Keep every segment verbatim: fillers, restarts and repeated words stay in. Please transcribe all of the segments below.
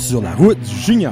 sur la route du junior.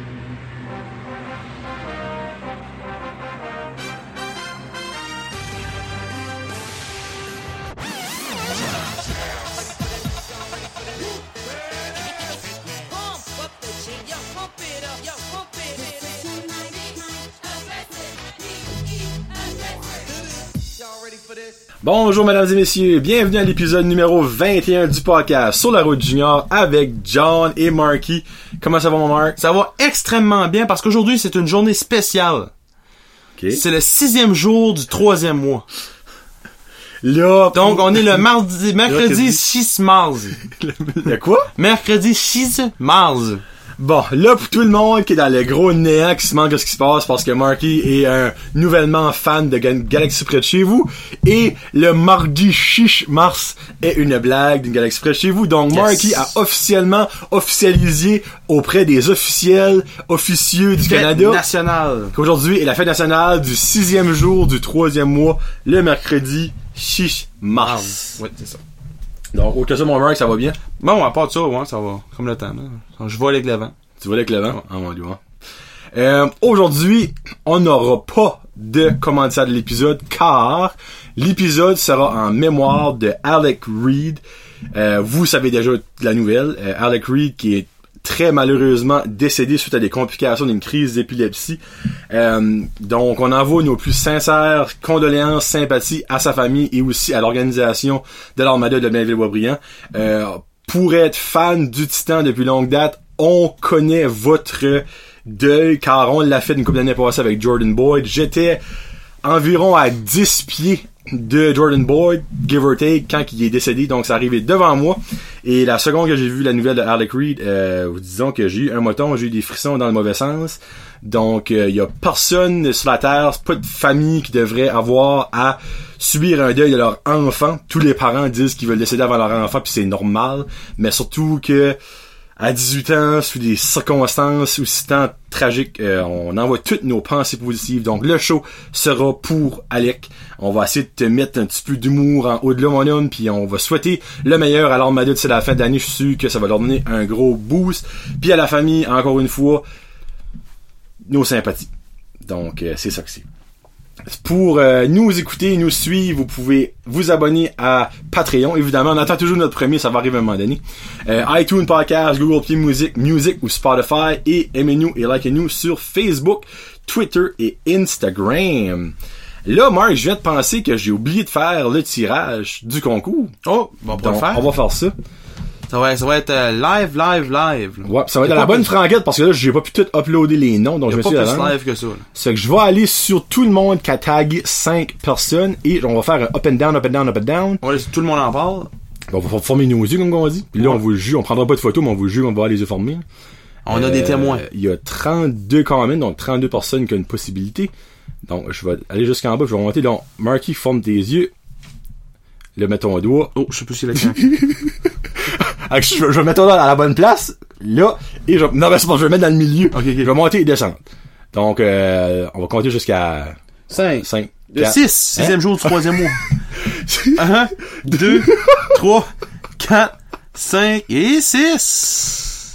Bonjour mesdames et messieurs, bienvenue à l'épisode numéro vingt et un du podcast Sur la route junior avec John et Marky. Comment ça va mon Mark? Ça va extrêmement bien parce qu'aujourd'hui c'est une journée spéciale. Okay. C'est le sixième jour du troisième mois. Là, donc on est le mardi, mercredi six mars. Le quoi? Mercredi six mars. Bon, là, pour tout le monde qui est dans le gros néant, qui se demande ce qui se passe parce que Marky est un nouvellement fan de Galaxy près de chez vous, et le mardi six mars est une blague d'une Galaxy près de chez vous. Donc, yes. Marky a officiellement officialisé auprès des officiels officieux du fête Canada nationale qu'aujourd'hui est la fête nationale du sixième jour du troisième mois, le mercredi six mars. Oui, c'est ça. Donc, au cas ça, mon Mark, ça va bien? Bon, à part de ça, ouais, ça va. Comme le temps, là. Je vole avec le vent. Tu voles avec le vent? Ouais. Ah, mon Dieu. Euh, aujourd'hui, on n'aura pas de commentaire de l'épisode, car l'épisode sera en mémoire de Alec Reed. Euh, vous savez déjà la nouvelle. Euh, Alec Reed, qui est très malheureusement décédé suite à des complications d'une crise d'épilepsie. Euh, donc, on envoie nos plus sincères condoléances, sympathies à sa famille et aussi à l'organisation de l'Armada de Blainville-Boisbriand. Euh, pour être fan du Titan depuis longue date, on connaît votre deuil, car on l'a fait une couple d'années passée avec Jordan Boyd. J'étais environ à dix pieds de Jordan Boyd, give or take, quand il est décédé, donc c'est arrivé devant moi, et la seconde que j'ai vu la nouvelle de Alec Reed, euh, disons que j'ai eu un moton, j'ai eu des frissons dans le mauvais sens, donc il euh, y a personne sur la terre, c'est pas de famille qui devrait avoir à subir un deuil de leur enfant. Tous les parents disent qu'ils veulent décéder avant leur enfant, puis c'est normal, mais surtout que à dix-huit ans, sous des circonstances aussi tant tragiques, euh, on envoie toutes nos pensées positives. Donc, le show sera pour Alec. On va essayer de te mettre un petit peu d'humour en haut de là, mon homme, puis on va souhaiter le meilleur à l'Armada d'ici la fin d'année. Je suis sûr que ça va leur donner un gros boost. Puis à la famille, encore une fois, nos sympathies. Donc, euh, c'est ça que c'est. Pour euh, nous écouter, nous suivre, vous pouvez vous abonner à Patreon. Évidemment, on attend toujours notre premier, ça va arriver à un moment donné. Euh, iTunes, Podcast, Google Play Music, Music ou Spotify. Et aimez-nous et likez-nous sur Facebook, Twitter et Instagram. Là, Marc, je viens de penser que j'ai oublié de faire le tirage du concours. Oh, on va pas le faire. On va faire ça. Ça va, ça va être euh, live, live, live. Ouais, ça va être à la bonne franquette parce que là, j'ai pas pu tout uploader les noms, donc je me suis dit. Il y a pas plus live que ça. Là. C'est que je vais aller sur tout le monde qui a tagué cinq personnes et on va faire un up and down, up and down, up and down. On va laisser tout le monde en parle. On va former nos yeux, comme on dit. Puis là, ouais. on vous le juge, on prendra pas de photos, mais on vous le juge, on va avoir les yeux formés. On euh, a des témoins. Il y a trente-deux comments, donc trente-deux personnes qui ont une possibilité. Donc, je vais aller jusqu'en bas, je vais remonter. Donc, Marky, forme tes yeux. Là, mets ton doigt. Oh, je sais plus si c'est la Alors, je, je vais mettre ton doigt à la bonne place, là, et je, non, mais c'est pas, je vais le mettre dans le milieu. Ok, ok. Je vais monter et descendre. Donc, euh, on va compter jusqu'à cinq. cinq. six. Sixième hein? jour du troisième mois. un, deux, trois, quatre, cinq et six.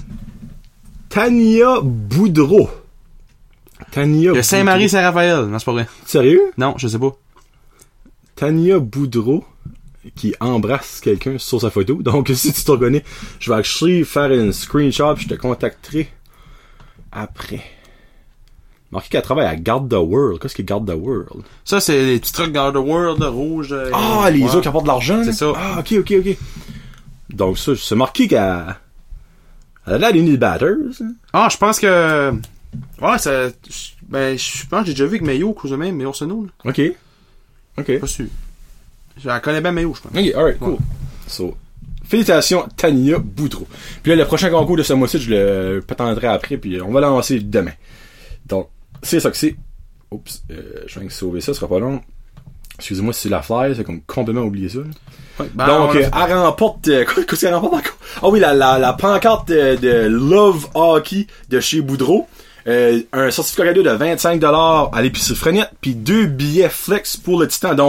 Tania Boudreau. Tania Boudreau. De Saint-Marie-Saint-Raphaël. Non, c'est pas vrai. Sérieux? Non, je sais pas. Tania Boudreau qui embrasse quelqu'un sur sa photo. Donc, si tu te reconnais, je vais actually faire une screenshot puis je te contacterai après. Marqué qu'elle travaille à Guard the World. Qu'est-ce que Guard the World? Ça, c'est les petits trucs Guard the World, de rouge. Euh, ah, les ouais. autres qui apportent de l'argent? C'est ça. Ah, ok, ok, ok. Donc, ça, c'est marqué qu'elle elle a l'air d'une batters. Ah, je pense que... Ouais, ça... Ben, je pense que j'ai déjà vu avec Mayo, cause de même, Mayo Sono. Ok. Ok. Pas sûr. Je la connais bien Mayo, je pense. Ok, alright, cool. Ouais. So, félicitations, Tania Boudreau. Puis là, le prochain concours de ce mois-ci, je le patentrerai après, puis on va le lancer demain. Donc, c'est ça que c'est. Oups, euh, je viens de sauver ça, ce sera pas long. Excusez-moi si c'est la fly, c'est comme complètement oublié ça. Ouais, ben, donc, euh, elle remporte... Euh, quoi, qu'est-ce qu'elle remporte encore? Ah oui, la, la, la pancarte de, de Love Hockey de chez Boudreau. Euh, un certificat cadeau de vingt-cinq dollars à l'épicerie Frenette, puis deux billets flex pour le Titan. Donc,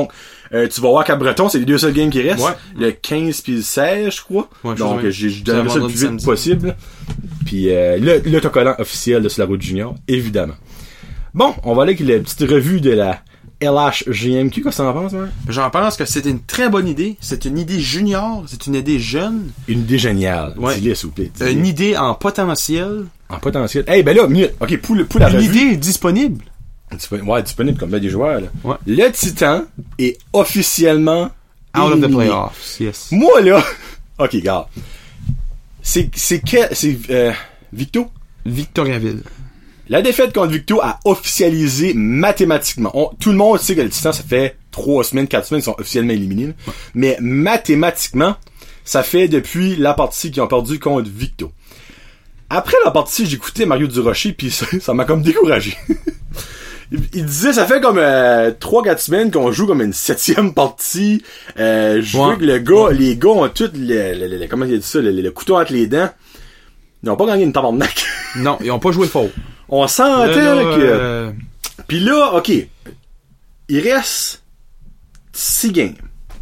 Euh, tu vas voir Cap-Breton, c'est les deux seuls games qui restent. Ouais. Le quinze puis le seize, je crois. Ouais, Donc, je j'ai donné ça le plus vite samedi. possible. Puis euh, le l'autocollant officiel de sur la route junior, évidemment. Bon, on va aller avec la petite revue de la L H G M Q. Qu'est-ce que t'en penses, man? J'en pense que c'est une très bonne idée. C'est une idée junior. C'est une idée jeune. Une idée géniale. Ouais. Dis-le, s'il vous plaît. Dis-le. Une idée en potentiel. En potentiel. Hey, ben là, minute. OK, pour, le, pour la Une revue. idée disponible. Disponible, ouais, disponible comme ben des joueurs, là. Ouais. Le Titan est officiellement Out of the éliminé. playoffs. Yes. Moi, là... OK, regarde. C'est... C'est quel... C'est... Euh... Victo? Victoriaville. La défaite contre Victo a officialisé mathématiquement. On, tout le monde sait que le Titan, ça fait trois semaines, quatre semaines, ils sont officiellement éliminés. Là. Ouais. Mais mathématiquement, ça fait depuis la partie qu'ils ont perdu contre Victo. Après la partie, j'écoutais Mario Durocher, puis ça, ça m'a comme découragé. il, il disait, ça fait comme euh, trois quatre semaines qu'on joue comme une septième partie. Euh, je Ouais. veux que le gars, ouais. les gars ont tout le, le, le, le comment il a dit ça, le, le, le couteau entre les dents. Ils n'ont pas gagné une tabarnak. Non, ils ont pas joué fort. On sentait Là, là, que... euh, Puis là, OK, il reste six games.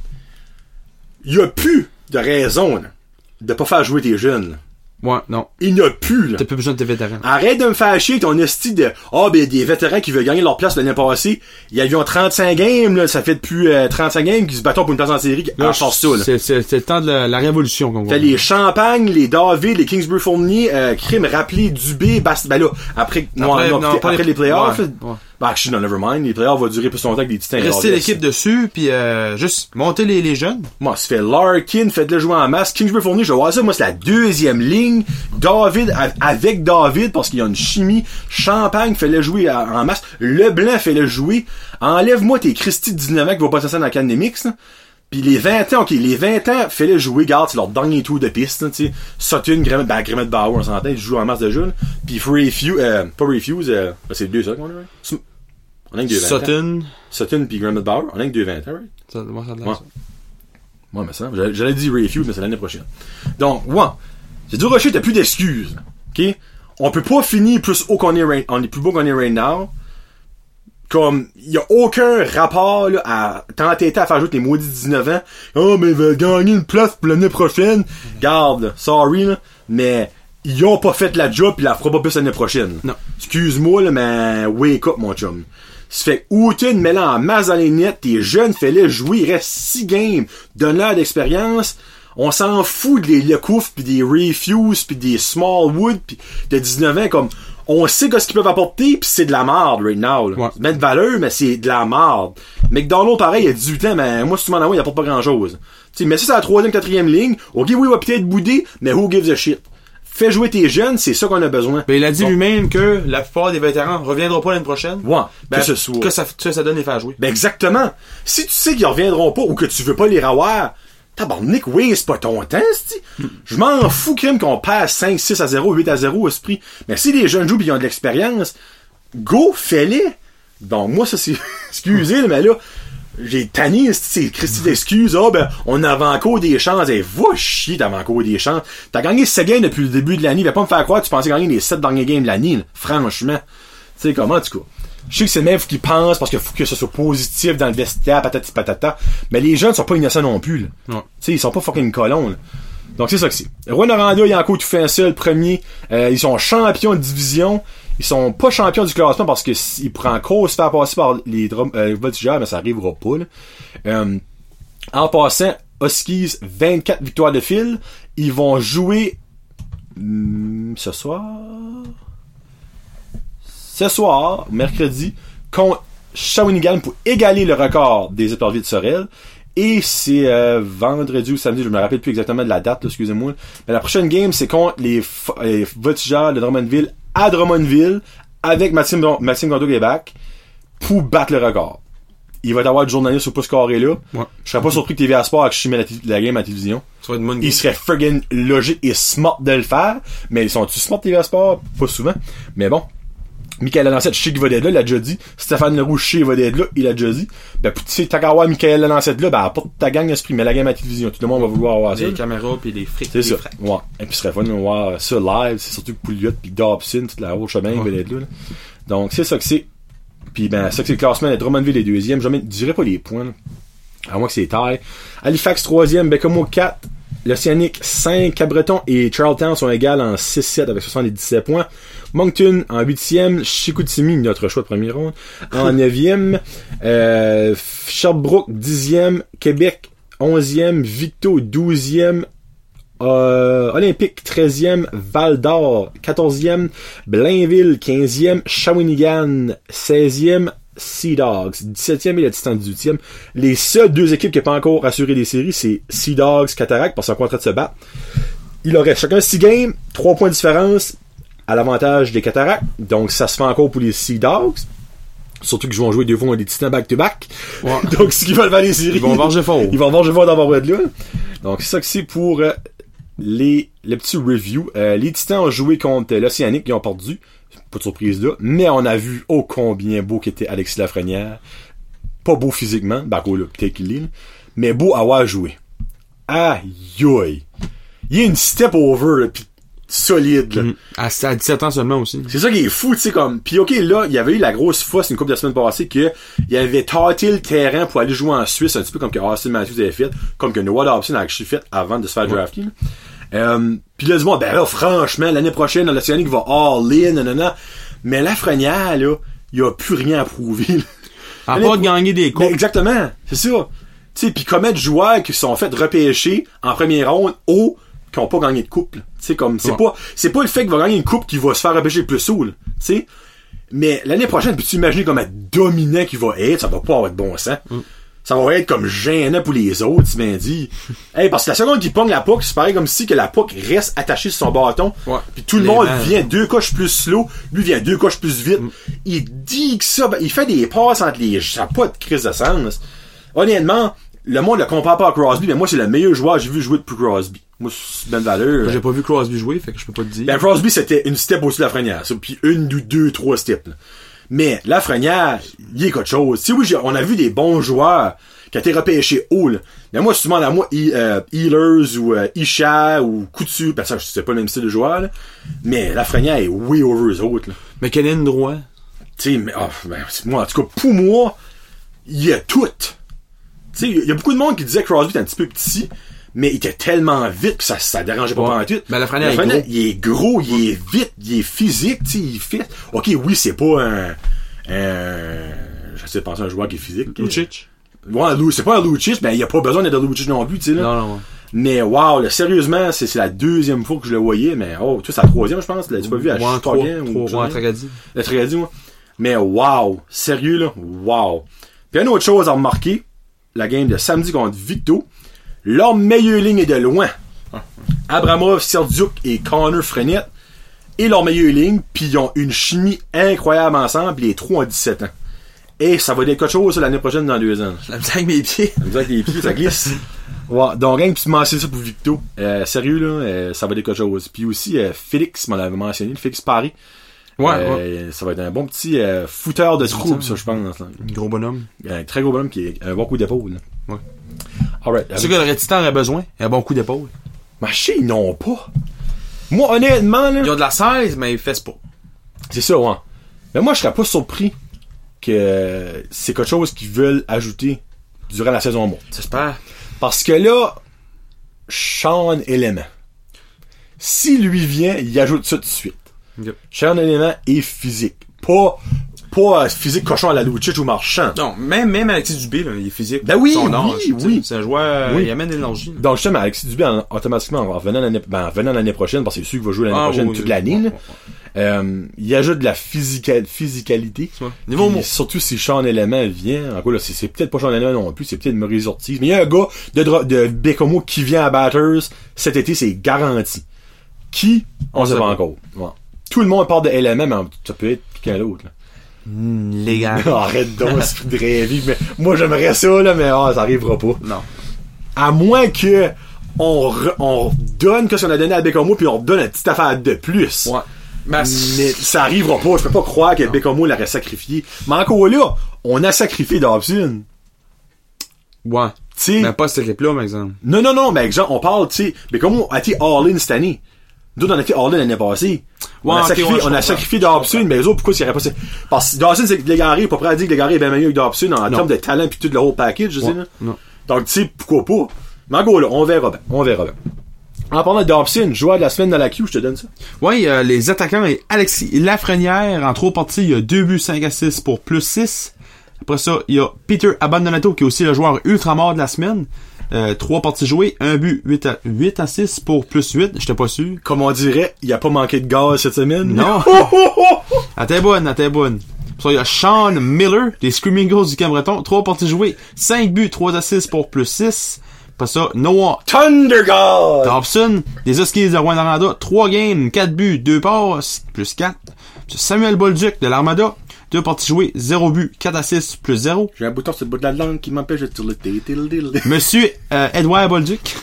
Il n'y a plus de raison là, de pas faire jouer tes jeunes. Ouais, non. Il n'y a plus, là. T'as plus besoin de tes vétérans. Arrête de me faire chier ton esti de « Ah, oh, ben, des vétérans qui veulent gagner leur place l'année passée, ils avaient trente-cinq games, là, ça fait depuis euh, trente-cinq games qu'ils se battent pour une place en série. Là, Ah, force ça, là. C'est, c'est, c'est le temps de la, la révolution qu'on voit. Fait les Champagne, les David, les Kingsbury Fournier, euh, Crime, rappelé, Dubé, Bast... Ben là, après, non, Après, non, non, après, pas après les- les playoffs, ouais, là, ouais. ben, actually, non, never mind, les playoffs vont durer plus longtemps que les Titans. Rester Yes. l'équipe dessus, puis euh, juste monter les, les jeunes. Moi, ça fait Larkin, faites-le jouer en masse. Kingsbury Fournier, je vais voir ça. Moi, c'est la deuxième ligne. David, a- avec David, parce qu'il y a une chimie. Champagne, fais-le jouer à- en masse. Leblanc, fais-le jouer. Enlève-moi tes Christy de dix-neuf ans qui vont pas s'asseoir dans la canne des mix, là. Puis les vingt ans, ok, les vingt ans, fais-le jouer, garde, c'est leur dernier tour de piste, tu sais. Sutton, Grimmett, ben, Grimmett Bauer, on s'entend, ils jouent en masse de jeu, là. Puis Refuse, euh, pas Refuse, euh, ben, c'est deux ça qu'on a, right? Sm- On a que deux vingt ans. Sutton. Sutton pis Grimmett Bauer, on a que deux vingt ans, right? Ça, moi, ça a de l'air Ouais. ça. Moi, mais ça, j'allais j'allais dire Refuse, mais c'est l'année prochaine. Donc, ouais. C'est du Rocher, t'as plus d'excuses. OK? On peut pas finir plus haut qu'on est, right- on est plus beau qu'on est right now. Comme, y a aucun rapport, là, à t'entêter à faire jouer tes maudits dix-neuf ans. Oh, mais il va gagner une place pour l'année prochaine. Garde, là, sorry, là, mais ils ont pas fait la job pis la fera pas plus l'année prochaine. Non. Excuse-moi, là, mais wake up, mon chum. Ça fait Houghton, mets-le en masse dans les nets, t'es jeune, fais-le jouer, il reste six games, donne-leur d'expérience. On s'en fout des Lecouf pis des Refuse pis des Smallwood pis de dix-neuf ans, comme, on sait ce qu'ils peuvent apporter pis c'est de la merde, right now, là. Ouais. C'est mettre de valeur, mais c'est de la merde. McDonald, pareil, il a dix-huit ans, mais moi, si tu m'en envoies, il apporte pas grand-chose. Tu sais, mais ça, c'est la troisième, quatrième ligne. Ok, oui, il va peut-être bouder, mais who gives a shit? Fais jouer tes jeunes, c'est ça qu'on a besoin. Ben, il a dit Bon. lui-même que la plupart des vétérans reviendront pas l'année prochaine. Ouais, Ben, que ce soit. que ça, que ça donne les faire jouer. Ben exactement. Si tu sais qu'ils reviendront pas ou que tu veux pas les revoir, tabarnak, oui, c'est pas ton temps, c'ti. Je m'en fous, crime, qu'on perd cinq, six à zéro, huit à zéro, esprit. Mais si les jeunes jouent pis ils ont de l'expérience, go, fais-les. Donc, moi, ça, c'est, excusez, là, mais là, j'ai tanné, c'est Christy d'excuses. Ah, ben, on avait encore des chances. Eh, va chier, t'avais encore des chances. T'as gagné sept games depuis le début de l'année. Va pas me faire croire que tu pensais gagner les sept derniers games de l'année, là. Franchement. Tu sais, comment, en tout cas. Je sais que c'est le même qui pense parce qu'il faut que ce soit positif dans le vestiaire, patati patata. Mais les jeunes sont pas innocents non plus, là. Ouais. Tu sais, ils sont pas fucking colons, là. Donc, c'est ça que c'est. Rouen Noranda, il a encore tout fait un seul, premier. Euh, ils sont champions de division. Ils sont pas champions du classement parce que s- ils pourraient encore se faire passer par les drum, euh, voltigeurs, mais ça arrivera pas, là. Euh, en passant, Huskies, vingt-quatre victoires de fil. Ils vont jouer, hum, ce soir, ce soir, mercredi, contre Shawinigan pour égaler le record des éperviers de Sorel. Et c'est euh, vendredi ou samedi, je me rappelle plus exactement de la date, là, excusez-moi. Mais la prochaine game, c'est contre les, f- les voltigeurs de Drummondville à Drummondville avec Maxime, Maxime Gondot-Québec pour battre le record. Il va y avoir du journaliste au pouce carré là. Ouais. Je serais pas surpris que T V A Sport achète la, la game à la télévision. Ça va être une bonne game. Il serait friggin' logique et smart de le faire. Mais ils sont-tu smart T V A Sport? Pas souvent. Mais bon. Michael Lancette, je sais qu'il va d'être là, il l'a déjà dit. Stéphane Leroux, je sais qu'il va d'être là, il l'a déjà dit. Ben, tu sais, t'as qu'à avoir Michael Lancette là, ben, apporte ta gang d'esprit, mais la game à la télévision. Tout le monde va vouloir avoir ça. Les caméras pis les frics. C'est les ça. fracs. Ouais. Et puis, ce serait fun de voir ça live. C'est surtout que Pouliot pis Dobson, toute la haute chemin, il va d'être là, là. Donc, c'est ça que c'est. Puis, ben, ça que c'est le classement. Drummondville est deuxième. Je ne dirais pas les points, là. À moins que c'est taille. Halifax troisième, Bécomo quatre, l'Océanique cinq, Cabreton et Charlottetown sont égales en six sept avec soixante-dix-sept points. Moncton en huitième, Chicoutimi, notre choix de première ronde, en neuvième, euh, Sherbrooke dixième, Québec onzième, Victo douzième, euh, Olympique treizième, Val-d'Or quatorzième, Blainville quinzième, Shawinigan seizième, Sea Dogs dix-septième et le Titan dix-huitième. Les seules deux équipes qui n'ont pas encore assuré les séries, c'est Sea Dogs, Cataract, parce qu'ils sont en train de se battre. Il aurait chacun six games, trois points de différence à l'avantage des Cataractes. Donc ça se fait encore pour les Sea Dogs. Surtout qu'ils vont jouer deux fois contre les Titans back-to-back. Ouais. Donc ce qu'ils veulent faire les séries, ils vont varger fort. Ils vont varger fort dans leur là. Donc c'est ça que c'est pour euh, les le petit review. Euh, les Titans ont joué contre l'Océanique, ils ont perdu. Pas de surprise là. Mais on a vu ô combien beau qu'était Alexis Lafrenière. Pas beau physiquement, bah quoi là, peut-être qu'il est, mais beau à avoir joué. Aïe aïe. Il y a une step over là, pis solide là. Mmh. À, à dix-sept ans seulement aussi. C'est ça qui est fou, tu sais comme. Puis ok là, il y avait eu la grosse fosse une couple de semaines passées que il avait tâté le terrain pour aller jouer en Suisse, un petit peu comme que Austin Matthews avait fait, comme que Noah Dobson a actually fait avant de se faire ouais. drafter. Euh, pis là du monde, ben là franchement l'année prochaine l'Océanique va all in, nanana. Mais Lafrenière là, il y a plus rien à prouver. Là. À part de gagner des coupes. Ben, exactement, c'est ça. Tu sais, pis combien de joueurs qui se sont fait repêcher en première ronde ou qui ont pas gagné de coupe. Tu sais comme c'est ouais. pas c'est pas le fait qu'il va gagner une coupe qui va se faire repêcher le plus haut, tu sais. Mais l'année prochaine, peux-tu imaginer comment dominant qu'il va être, ça va pas avoir de bon sens. Mm. Ça va être comme gênant pour les autres, tu m'as dit. Hey, parce que la seconde qu'il pogne la puck, c'est pareil comme si que la puck reste attachée sur son bâton. Ouais. Puis tout le les monde mains, vient deux coches plus slow, lui vient deux coches plus vite. Mm. Il dit que ça, il fait des passes entre les, ça n'a pas de crise de sens. Honnêtement, le monde le compare pas à Crosby, mais moi c'est le meilleur joueur que j'ai vu jouer depuis Crosby. Moi, c'est ben valeur. J'ai pas vu Crosby jouer, fait que je peux pas te dire. Ben Crosby c'était une step au-dessus de Lafrenière, ça, puis une, deux, deux, trois steps. Là. Mais Lafrenière, il y a quelque chose. Tu sais, oui, on a vu des bons joueurs qui ont été repêchés haut, là. Mais moi, si tu demandes à moi, euh, Healers ou euh, Isha ou Coutu, parce que c'est pas le même style de joueur, là. Mais Lafrenière est way over eux autres, là. Mais Kellen Drouin. Tu sais, mais, oh, ben, moi, en tout cas, pour moi, il y a tout. Tu sais, il y a beaucoup de monde qui disait que Crosby était un petit peu petit, mais il était tellement vite que ça, ça dérangeait pas ouais. pendant tout. Mais Lafrenière, Lafrenière est gros. Il est gros, il est vite, il est physique, tu sais, il fait. Ok, oui, c'est pas un, un, j'essaie de penser à un joueur qui est physique. Lucic. Ouais, Lou, c'est pas un Lucic, mais il y a pas besoin d'être un Lucic non plus, tu sais, là. Non, non, ouais. Mais wow, là, sérieusement, c'est, c'est la deuxième fois que je le voyais, mais oh, tu sais, c'est la troisième, je pense. L'as-tu pas vu à ouais, Chicago ou ouais, Tracadie. La Tracadie, ouais. Mais wow, sérieux, là, wow. Puis une autre chose à remarquer, la game de samedi contre Victo, leur meilleure ligne est de loin. Abramov, Serdiuk et Connor Frenette. Et leur meilleure ligne, pis ils ont une chimie incroyable ensemble, pis les trois ont dix-sept ans. Et ça va être quelque chose l'année prochaine dans deux ans. La misère avec mes pieds. La misère avec les pieds, ça glisse. Ouais, donc rien que tu mentionnes ça pour Victo. Euh, sérieux, là, euh, ça va être quelque chose. Puis aussi, euh, Félix m'en avait mentionné, Félix Paris. Ouais, euh, ouais. Ça va être un bon petit euh, fouteur de troubles, ça, je pense. Là. Un gros bonhomme. Un très gros bonhomme qui a un bon coup d'épaule. Là. Ouais. Alright. C'est que le Rétitan aurait besoin. Un bon coup d'épaule. Mais je sais, ils n'ont pas. Moi, honnêtement, là. Ils ont de la seize, mais ils fessent pas. C'est ça, ouais. Mais moi, je serais pas surpris que c'est quelque chose qu'ils veulent ajouter durant la saison morte. J'espère. Parce que là, Sean Element. Si lui vient, il ajoute ça tout de suite. Yep. Sean Element est physique. Pas, pas physique cochon à la Lucic ou Marchand. Non, même, même Alexis Dubé, là, il est physique. Ben oui, son oui, âge, oui. C'est un joueur, oui. Il amène de l'énergie. Là. Donc, justement, Alexis Dubé, en, automatiquement, en revenant l'année, ben, en revenant l'année prochaine, parce que c'est sûr qu'il va jouer l'année ah, prochaine oui, toute oui, l'année, oui, oui, oui. Euh, il ajoute de la physica- physicalité. Ouais. Niveau puis, surtout si Sean Element vient. En gros, là, c'est, c'est peut-être pas Sean Element non plus, c'est peut-être Maurice Ortiz. Mais il y a un gars de, de Bécomo qui vient à Batters cet été, c'est garanti. Qui? On, on sait pas encore. Ouais. Tout le monde parle de Element, mais ça peut être quelqu'un d'autre, là. Mmh, les gars. Arrête donc, c'est de rêver. Mais moi, j'aimerais ça, là, mais oh, ça arrivera pas. Non. À moins que on, re, on donne que ce qu'on a donné à Bécomo, puis on donne une petite affaire de plus. Ouais. Mais, mais ça arrivera pas. Je peux pas croire que Bécomo l'aurait sacrifié. Mais encore là, on a sacrifié Dobson. Ouais. T'sais, mais pas cette équipe-là, par exemple. Non, non, non, mais exemple, on parle, tu sais, Bécomo a été all-in cette année. D'autres, on a été all-in l'année passée. Ouais, on a okay, sacrifié, ouais, on a sacrifié Dobson, mais les autres, pourquoi s'il n'y aurait pas... Parce que Dobson, c'est que Légaré, pas prêt à dire que Légaré est bien meilleur que Dobson en non. termes de talent pis tout le whole package, je sais, ouais. là. Non. Donc, tu sais, pourquoi pas? Mais en gros, là, on verra bien. On verra bien. En parlant de Dobson, joueur de la semaine dans la Q, je te donne ça. Oui, euh, les attaquants et Alexis Lafrenière, en trois parties, il y a deux buts, cinq assists pour plus six. Après ça, il y a Peter Abandonato, qui est aussi le joueur ultramar de la semaine. Euh, trois parties jouées, un but, huit à, huit à six pour plus huit, j'étais pas sûr. Comme on dirait, il a pas manqué de gaz cette semaine. Non. Elle était bonne, elle était bonne. Après ça, il y a Sean Miller, des Screaming Goals du Cambreton, trois parties jouées, cinq buts, trois assists pour plus six. Après ça, Noah Thunder God! Dobson, des Huskies de Rwanda, trois games, quatre buts, deux passes, plus quatre. Samuel Bolduc de l'Armada, deux parties jouées, zéro but, quatre assists, plus zéro. J'ai un bouton sur le bout de la langue qui m'empêche de tourner le dil. Monsieur euh, Edouard Bolduc.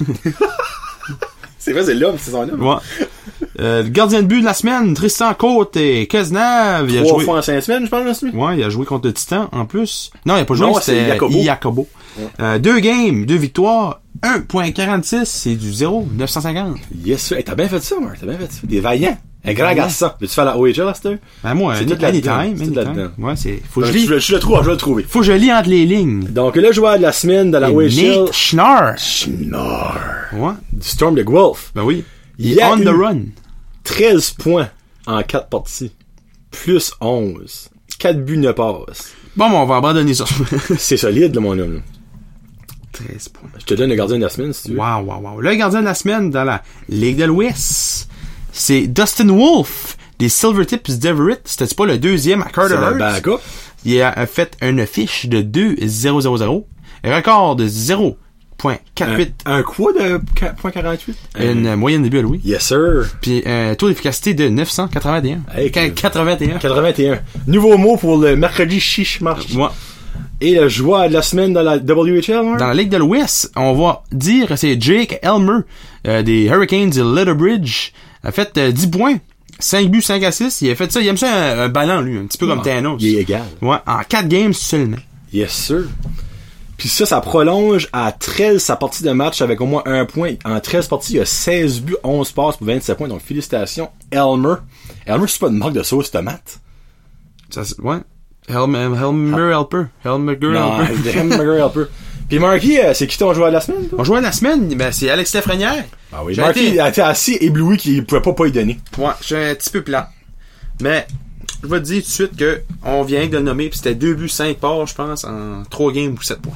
C'est vrai, c'est l'homme, c'est son homme. Ouais. Euh, le gardien de but de la semaine, Tristan Côte et Cazenave. Trois joué... fois en cinq semaines, je pense, lui. Ouais, il a joué contre le Titan, en plus. Non, il a pas joué, non, c'était Jacobo. Jacobo. Ouais. Euh, deux games, deux victoires, un virgule quarante-six, c'est du zéro, neuf cent cinquante. Yes, sir. Hey, t'as bien fait ça, Marc, t'as bien fait ça. Des vaillants. Un grand garçon. Veux-tu faire la O H L, Aster? Ben moi, c'est tout anytime, anytime. Ouais, c'est, faut que je lis. Je, je le trouve, je vais le trouver. Faut que je lis entre les lignes. Donc, le joueur de la semaine dans la O H L. Nate Schnarr. Schnarr. Ouais. Du Storm de Guelph. Ben oui. Il y a on the run. treize points en quatre parties. Plus onze. quatre buts, neuf passes. Bon, bon, on va abandonner ça. C'est solide, là, mon homme. Là. treize points. Je te donne le gardien de la semaine, si tu veux. Wow, wow, wow. Le gardien de la semaine dans la Ligue de l'Ouest, c'est Dustin Wolf des Silvertips d'Everett. C'était pas le deuxième à Carter C'est Hurst. le backup. Il a fait une fiche de deux zéro zéro zéro. Un record de zéro virgule quarante-huit. Un, un quoi de zéro virgule quarante-huit? Une un... moyenne de but à Louis. Yes, sir. Puis un taux d'efficacité de neuf cent quatre-vingt-un. Hey, quatre-vingt-un. quatre-vingt-un. Nouveau mot pour le mercredi chiche marche. Ouais. Et le joueur de la semaine dans la W H L, hein? Dans la Ligue de l'Ouest, on va dire que c'est Jake Elmer euh, des Hurricanes de Lethbridge. A fait euh, dix points, cinq buts, cinq assists. Il a fait ça, il aime ça un, un ballon, lui, un petit peu ouais, comme Thanos. Il est égal. Ouais, en quatre games seulement. Yes, sir. Puis ça, ça prolonge à treize sa partie de match avec au moins un point. En treize parties, il y a seize buts, onze passes pour vingt-sept points. Donc, félicitations, Elmer. Elmer, c'est pas une marque de sauce tomate. Ça, ouais. Helmer, Helmer Helper. Helmer Non, Helper. Helmer Helper. Puis Marky, euh, c'est qui ton joueur de la semaine, toi? Mon joueur de la semaine, ben, c'est Alex Lafrenière. Ah oui, Marky été... a été assez ébloui qu'il pouvait pas pas y donner. Ouais, je suis un petit peu plat. Mais, je vais te dire tout de suite que on vient de le nommer, pis c'était deux buts, cinq passes, je pense, en trois games ou sept points.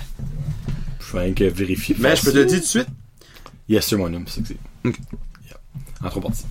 Je vais que vérifier. Mais je peux te le dire tout de suite. Yes, sir, mon homme, c'est que c'est. Okay. Yeah. En trois parties.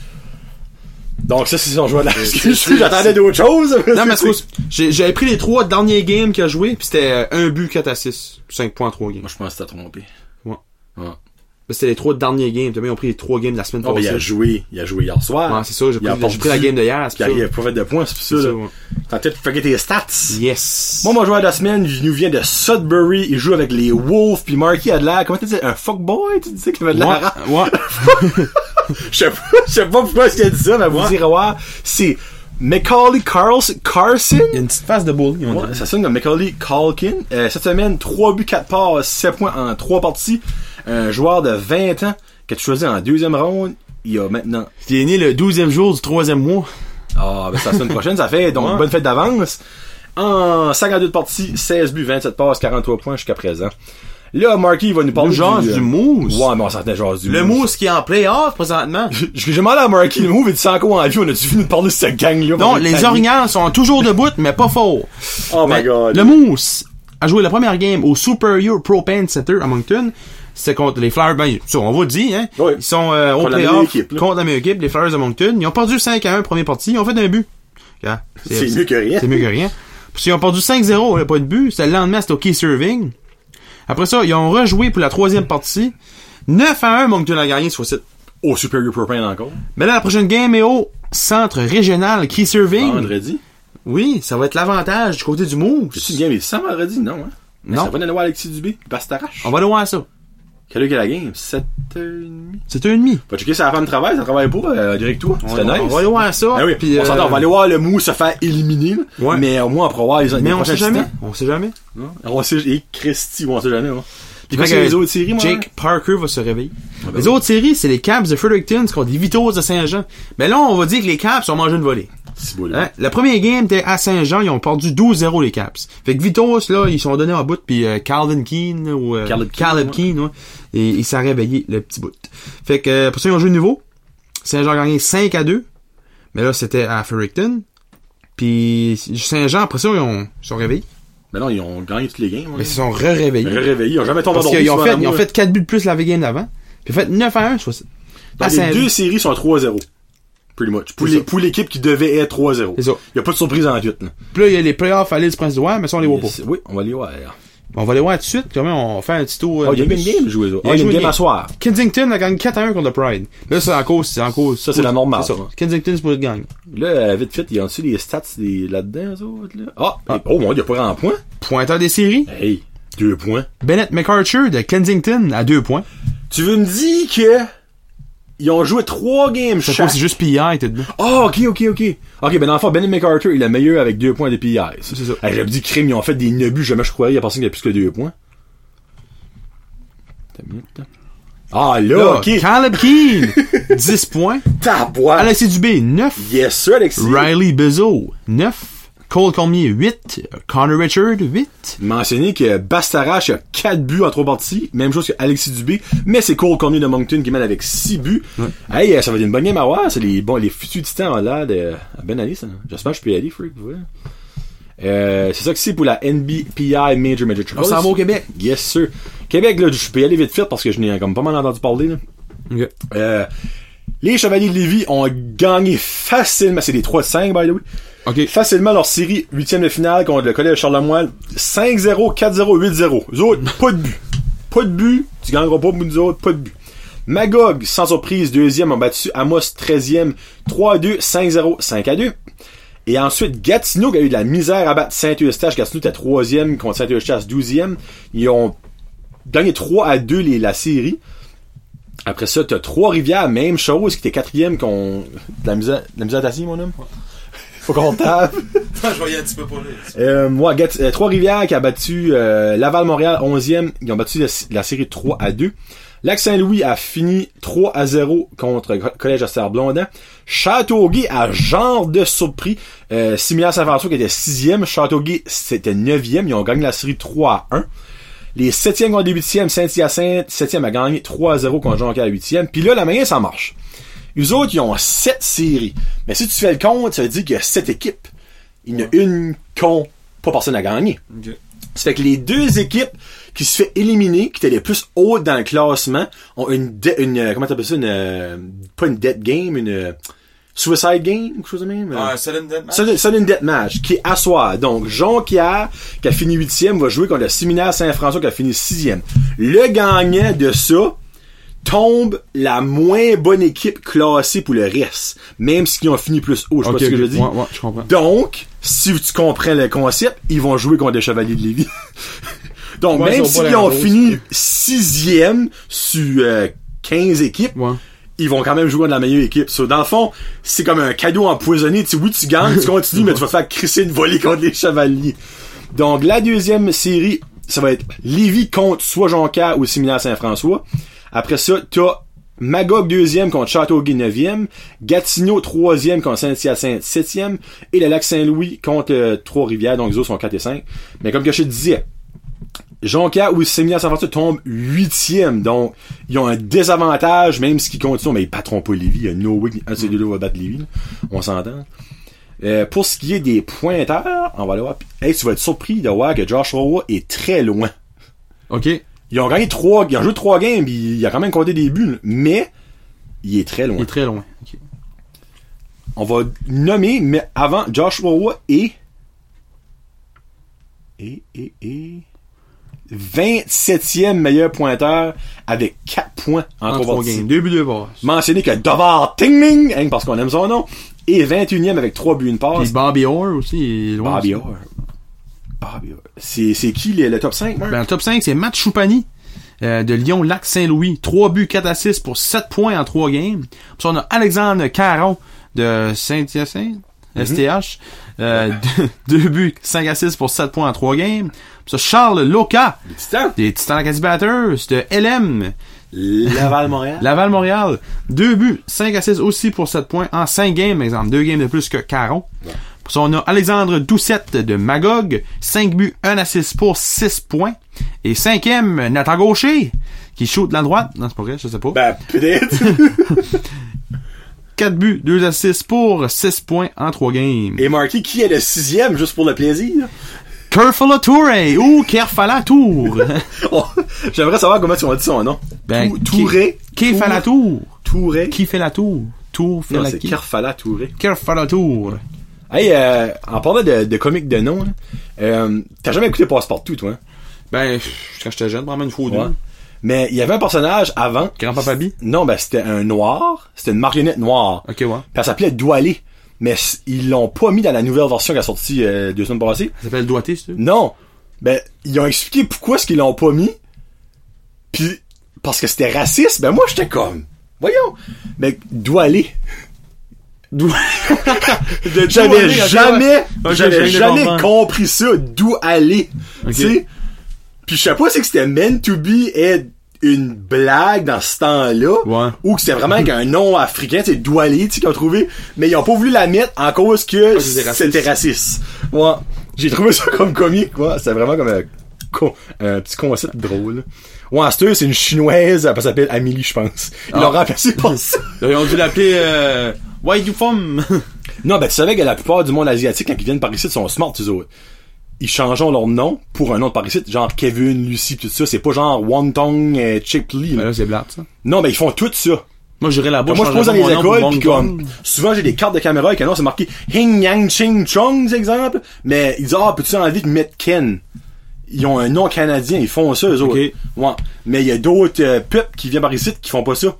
Donc ça, c'est son joueur de la semaine. J'attendais d'autres choses. Non, mais c'est j'ai, j'avais pris les trois derniers games qu'il a joué, pis c'était un but, quatre assists, cinq points en trois games. Moi, je pense que t'as trompé. Ouais. Ouais. Mais c'était les trois derniers games. Ils ont pris les trois games de la semaine passée. Oh, ben, il a joué, il a joué hier soir. Ouais, c'est ça, j'ai pris, j'ai pris la game de hier. Puis il a pas fait de points, c'est pour ça, c'est là. ça ouais. T'as peut-être forget tes stats. Yes. Moi, mon joueur de la semaine, il nous vient de Sudbury. Il joue avec les Wolves. Puis Marky a de l'air, comment tu dis, un fuckboy, tu disais qu'il avait de l'air. Ouais. ouais. Je sais pas, je sais pas pourquoi est-ce qu'il a dit ça, mais vous direz, ouais, c'est Macaulay Carlson, Carson. Il y a une petite face de bully. Ouais, ça sonne comme Macaulay Culkin. Euh, cette semaine, trois buts, quatre passes, sept points en trois parties. Un joueur de vingt ans que tu choisis en deuxième ronde. Il y a maintenant. Il est né le douzième jour du troisième mois. Ah, ben c'est la semaine prochaine, ça fait donc ouais. Bonne fête d'avance. En cinquante-deux parties, seize buts, vingt-sept passes, quarante-trois points jusqu'à présent. Là, Marky va nous parler le genre du, du euh... Mousse. Ouais, mais on s'entendait genre du Le Mousse. Mousse qui est en play-off présentement. J'ai demandé à Marky le Mousse et tu sens quoi en vie, on a-tu vu nous parler de cette gang-là? Non, les Orignales sont toujours debout, mais pas fort. Oh mais my god. Le Mousse a joué la première game au Superior Propane Center à Moncton. C'était contre les Flyers, ben, ça, on va le dire, hein. Oui. Ils sont, euh, au play-off contre la meilleure équipe, les Flyers de Moncton. Ils ont perdu cinq à un première partie, ils ont fait un but. Yeah, c'est, c'est mieux que rien. C'est mieux que rien. Puis ils ont perdu cinq zéro, il n'y a pas de but. C'était le lendemain, c'était au Key Serving. Après ça, ils ont rejoué pour la troisième partie. neuf à un, Moncton a gagné sur site. Au Superior Propane encore. Mais là, la prochaine game est au centre régional Key Serving. Vendredi? Oui, ça va être l'avantage du côté du Mousse. C'est une game, mais sans vendredi, non, hein? Mais non. ça va aller voir Alexis Dubé, Bastarache. On va aller voir ça. Quelle heure qu'est la game? sept heures trente? sept heures trente. Va checker si la femme travaille, ça travaille pas, euh, direct toi. C'est nice. On va aller voir ça. Ah oui, puis, on s'entend, euh... on va aller voir le Mousse se faire éliminer, ouais. Mais au moins, on pourra voir les autres. Mais on sait jamais. On sait jamais. Non? On sait, et Christy, on sait jamais, hein. Puis quoi, c'est les autres séries, moi? Jake Parker va se réveiller. Ah, ben les oui. autres séries, c'est les Caps de Fredericton contre les Vitos de Saint-Jean. Mais là, on va dire que les Caps ont mangé une volée. C'est beau, là. Hein? Le premier game était à Saint-Jean, ils ont perdu douze zéro les Caps. Fait que Vitos, là, ils sont donnés en bout, puis euh, Calvin Keane, ou euh, Caleb Keane, Caleb ouais. Keane, ouais, et il s'est réveillé, le petit bout. Fait que, euh, pour ça, ils ont joué de nouveau. Saint-Jean a gagné cinq à deux. Mais là, c'était à Fredericton. Puis Saint-Jean, après ça, ils, ont, ils sont réveillés. Mais non, ils ont gagné toutes les games. Mais ils se sont re-réveillés. Réveillés, ils ont jamais tombé Parce dans qu'ils ont fait, ils ont fait quatre buts de plus la game d'avant. Puis ils ont fait neuf à un, je pense. Donc, les deux séries sont trois zéro. Pretty much. Pour, C'est les, ça. pour l'équipe qui devait être trois zéro. C'est ça. Il n'y a pas de surprise en huit, là. Puis là, il y a les playoffs à l'île du Prince-Édouard, mais ça, on les voit pas. Yes. Oui, on va les voir. On va les voir tout de suite. Comment on fait un petit tour. Oh, il y a une game jouée, là. Il y Oh, a il y a une joué game une à soir. Kensington a gagné quatre à un contre le Pride. Là, c'est en cause, c'est en cause. Ça, c'est la normale. C'est ça. Kensington, c'est pour le gang. Là, vite fait, il y a aussi les stats des, là-dedans, eux autres, là. Ah! ah. Oh, mon, il n'y a pas grand point. Pointeur des séries. Hey, deux points. Bennett McArthur de Kensington à deux points. Tu veux me dire que ils ont joué trois games Ça chaque? c'est juste P I, t'es dedans. Oh, ok, ok, ok. Ok, ben dans le fond, Bennett McArthur, il est le meilleur avec deux points de P I. C'est ça. Hey, j'avais dit crime, ils ont fait des neuf buts, jamais je croyais, il y a personne qui a plus que deux points. T'as une minute, là. Ah, là, Là, ok. Caleb Keane, dix points. Tabois. Alexis Dubé, neuf. Yes, sir, Alexis. Riley Bizot, neuf. Cole Cormier, huit. Connor Richard, huit. Mentionner que Bastarache a quatre buts en trois parties, même chose que Alexis Dubé, mais c'est Cole Cormier de Moncton qui mène avec six buts. Ouais. Hey, ça va être une bonne game à voir, c'est les bons, les futurs titans ont l'air de, à ben aller, ça. J'espère que je peux y aller, freak, ouais. Euh, c'est ça que c'est pour la N B P I Major Major On s'en va au Québec. Yes, sir. Québec, là, je peux y aller vite fait parce que je n'ai comme pas mal entendu parler, là. Okay. Euh, les Chevaliers de Lévis ont gagné facilement, c'est des trois de cinq, by the way. OK. Facilement leur série huitième de finale contre le collège Charlemagne. cinq zéro, quatre zéro, huit zéro. Eux autres, pas de but. Pas de but. Tu gagneras pas pour nous autres, pas de but. Magog, sans surprise, deuxième, ont battu Amos, treizième, trois à deux, cinq zéro, cinq à deux. Et ensuite, Gatineau, qui a eu de la misère à battre Saint-Eustache. Gatineau était troisième contre Saint-Eustache, douzième. Ils ont gagné trois à deux les, la série. Après ça, t'as Trois-Rivières, même chose, qui était quatrième contre de la misère, de la misère d'assis, mon homme. Faut qu'on tape. Je voyais un petit peu pour lui. Euh, moi, Gat- euh, Trois-Rivières qui a battu euh, Laval-Montréal, onzième. Ils ont battu la, la série trois à deux. Lac-Saint-Louis a fini trois à zéro contre le Collège Esther-Blondin. Châteauguay a genre de surpris. Euh, Similac-Saint-François qui était sixième. Châteauguay, c'était neuvième. Ils ont gagné la série trois à un. Les septièmes contre les huitièmes. Saint-Hyacinthe, septième a gagné trois à zéro contre Jonquière à huitième. Puis là, la manière, ça marche. Eux autres, ils ont sept séries. Mais si tu fais le compte, ça veut dire qu'il y a sept équipes. Il y en a une qu'on pas personne à gagner. Okay. Ça fait que les deux équipes qui se fait éliminer, qui étaient les plus hautes dans le classement, ont une, de, une comment t'appelles ça, une, euh, pas une death game, une euh, suicide game, quelque chose de même. Ah, sudden death match. Sudden, sudden death match, qui est à soir. Donc, Jonquière, qui a fini huitième, va jouer contre le Séminaire Saint-François, qui a fini sixième. Le gagnant de ça tombe la moins bonne équipe classée pour le reste. Même s'ils ont fini plus haut, je sais okay, pas ce que okay. je dis. Ouais, ouais, je comprends. Donc, si tu comprends le concept, ils vont jouer contre les Chevaliers de Lévis. Donc, ouais, même s'ils s'ils ont fini sixième sur euh, quinze équipes, ouais. ils vont quand même jouer contre la meilleure équipe. So, dans le fond, c'est comme un cadeau empoisonné. Tu sais, oui, tu gagnes, tu continues, mais tu vas faire crisser une volée contre les Chevaliers. Donc, la deuxième série, ça va être Lévis contre soit Jonquière ou Séminaire Saint-François. Après ça, t'as Magog deuxième contre Châteauguay neuvième, Gatineau troisième contre Saint-Hyacinthe septième, et le Lac-Saint-Louis contre euh, Trois-Rivières, donc les autres sont quatre et cinq. Mais comme que je te disais, Jonquière ou Séminaire Saint-François tombent huitième, donc ils ont un désavantage, même s'ils continuent, mais ils battront pas Lévis, il y a no way qu'un de ces deux-là va battre Lévis, là. On s'entend. Euh, pour ce qui est des pointeurs, on va aller voir. Hey, tu vas être surpris de voir que Josh Roy est très loin. OK. Ils ont gagné trois, ils ont joué trois games, pis il a quand même compté des buts, mais il est très loin. Il est très loin. OK. On va nommer, mais avant, Josh Roy est, et, et, et, vingt-septième meilleur pointeur avec quatre points en, en trois games. Deux buts, deux passes. Mentionné que Dovar Tingling, hein, parce qu'on aime son nom, est vingt et unième avec trois buts, une passe. Puis Bobby Orr aussi, il est loin. Bobby aussi. Orr. Bobby Orr. C'est, c'est qui le, le top cinq, Marc? Ben, le top cinq, c'est Matt Choupani, euh, de Lyon-Lac-Saint-Louis. trois buts, quatre assists pour sept points en trois games. Puis on a Alexandre Caron de Saint-Hyacinthe. mm-hmm. S T H. Euh, deux, deux buts, cinq assists pour sept points en trois games. Puis ça, Charles Loca. Les Titans. Des Titans Acadie Batters de L M. Laval-Montréal. Laval-Montréal. Deux buts, cinq assists aussi pour sept points en cinq games, par exemple. Deux games de plus que Caron. Ouais. Pour ça, on a Alexandre Doucette de Magog. cinq buts, un assist pour six points. Et cinquième, Nathan Gaucher, qui shoot de la droite. Non, c'est pas vrai, je sais pas. Ben, peut-être. quatre buts, deux assists pour six points en trois games. Et Marky, qui est le sixième, juste pour le plaisir? Kerfala Toure ou Kerfala Tour. Oh, j'aimerais savoir comment tu m'as dit son nom. Ben, Touré. Kerfala Tour. Touré. Qui fait la tour? Tour fait non, la c'est qui? Kerfala Touré. Kerfala Tour. Hey, euh, en parlant de, de comiques de nom, euh, t'as jamais écouté Passepartout, toi? Hein? Ben, quand j'étais jeune, vraiment une fois ou deux. Ouais. Mais il y avait un personnage avant. Grand-papa Bi? Non, ben c'était un noir. C'était une marionnette noire. Ok, ouais. Puis elle s'appelait Doualé. Mais ils l'ont pas mis dans la nouvelle version qui a sorti euh, deux semaines passées. Ça s'appelle Doigté, c'est ça? Non. Ben, ils ont expliqué pourquoi est-ce qu'ils l'ont pas mis. Puis, parce que c'était raciste. Ben moi, j'étais comme, voyons. Mais Doualé. D'où j'avais jamais okay. j'avais jamais compris ça d'où aller okay. Tu sais puis je sais pas si que c'était meant to be est une blague dans ce temps-là ouais. ou que c'était vraiment avec un nom africain c'est Doualé tu sais qu'ils ont trouvé mais ils ont pas voulu la mettre en cause que ah, c'était, raciste. c'était raciste ouais j'ai trouvé ça comme comique quoi c'était vraiment comme un, un petit concept drôle ouais c'est c'est une chinoise elle s'appelle Amélie je pense ils ah. l'ont remplacé par ça ils ont dû l'appeler euh... Why you from? Non, ben tu savais que la plupart du monde asiatique, quand ils viennent par ici, sont smart, tu autres. Ils changent leur nom pour un nom de par ici, genre Kevin, Lucie, tout ça. C'est pas genre Wonton, euh, Chip Lee. Ben là, c'est blatte, ça. Non, ben ils font tout ça. Moi, j'irais là-bas. Moi, je pose dans les écoles, pis comme, souvent j'ai des cartes de caméra avec un nom, c'est marqué Hing Yang Ching Chong, exemple. Mais ils disent, ah, peux-tu envie de mettre Ken? Ils ont un nom canadien, ils font ça, eux autres. Okay. Ouais. Mais il y a d'autres euh, peuples qui viennent par ici qui font pas ça.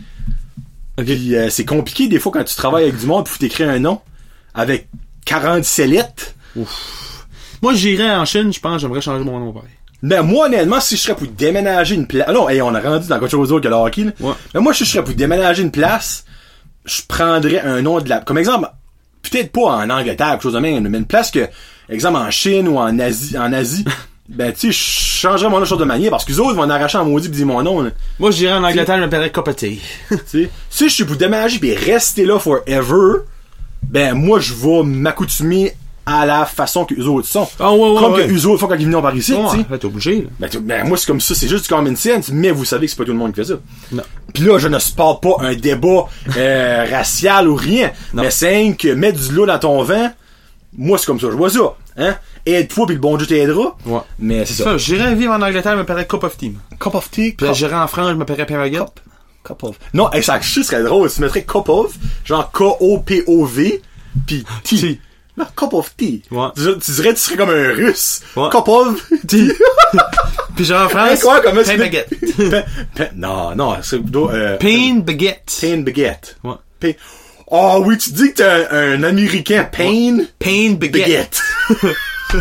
Okay. Puis euh, c'est compliqué des fois quand tu travailles avec du monde puis t'écris un nom avec quarante-sept lettres. Ouf. Moi j'irais en Chine, je pense, j'aimerais changer mon nom pareil. Ben moi honnêtement si je serais pour déménager une place. Ah non, hey, on a rendu dans quelque chose d'autre que le hockey là. Ouais. Mais moi si je serais pour déménager une place, je prendrais un nom de la. Comme exemple, peut-être pas en Angleterre, quelque chose de même, mais une place que, exemple en Chine ou en Asie, en Asie. Ben, tu sais, je changerais mon nom de manière parce que les autres vont en arracher en maudit pis dire mon nom, là. Moi, je dirais en Angleterre, je m'appellerais Copati. Tu sais, si je suis pour déménager pis rester là forever, ben, moi, je vais m'accoutumer à la façon que les autres sont. Ah, ouais, ouais, comme ouais. que les autres font quand ils viennent par ici, ouais, tu sais. Ouais, t'es obligé, là. Ben, ben, moi, c'est comme ça, c'est juste du common sense, mais vous savez que c'est pas tout le monde qui fait ça. Non. Pis là, je ne parle pas un débat, euh, racial ou rien. Non. Mais c'est que mettre du lot dans ton vin, moi, c'est comme ça, je vois ça, hein. Aide-toi pis le bon Dieu t'aidera. Ouais. Mais c'est, c'est ça. ça. J'irais vivre en Angleterre, je m'appellerais Cup of Tea. Cup of Tea? Puis là, j'irais en France, je m'appellerais Perrier. Cup. Cup of. Non, hey, ça serait drôle. Tu mettrais Cup of, genre K O P O V, pis Tea. tea. Non, Cup of Tea. Ouais. Tu, tu dirais tu serais comme un russe. Ouais. Cup of Tea. Pis genre en France, hey, quoi, comment pain baguette. Pain, pain, non, non, c'est plutôt, euh, pain baguette. Pain baguette. Ouais. Pain. Oh oui, tu dis que t'es un, un Américain. Pain. Ouais. Pain baguette. baguette.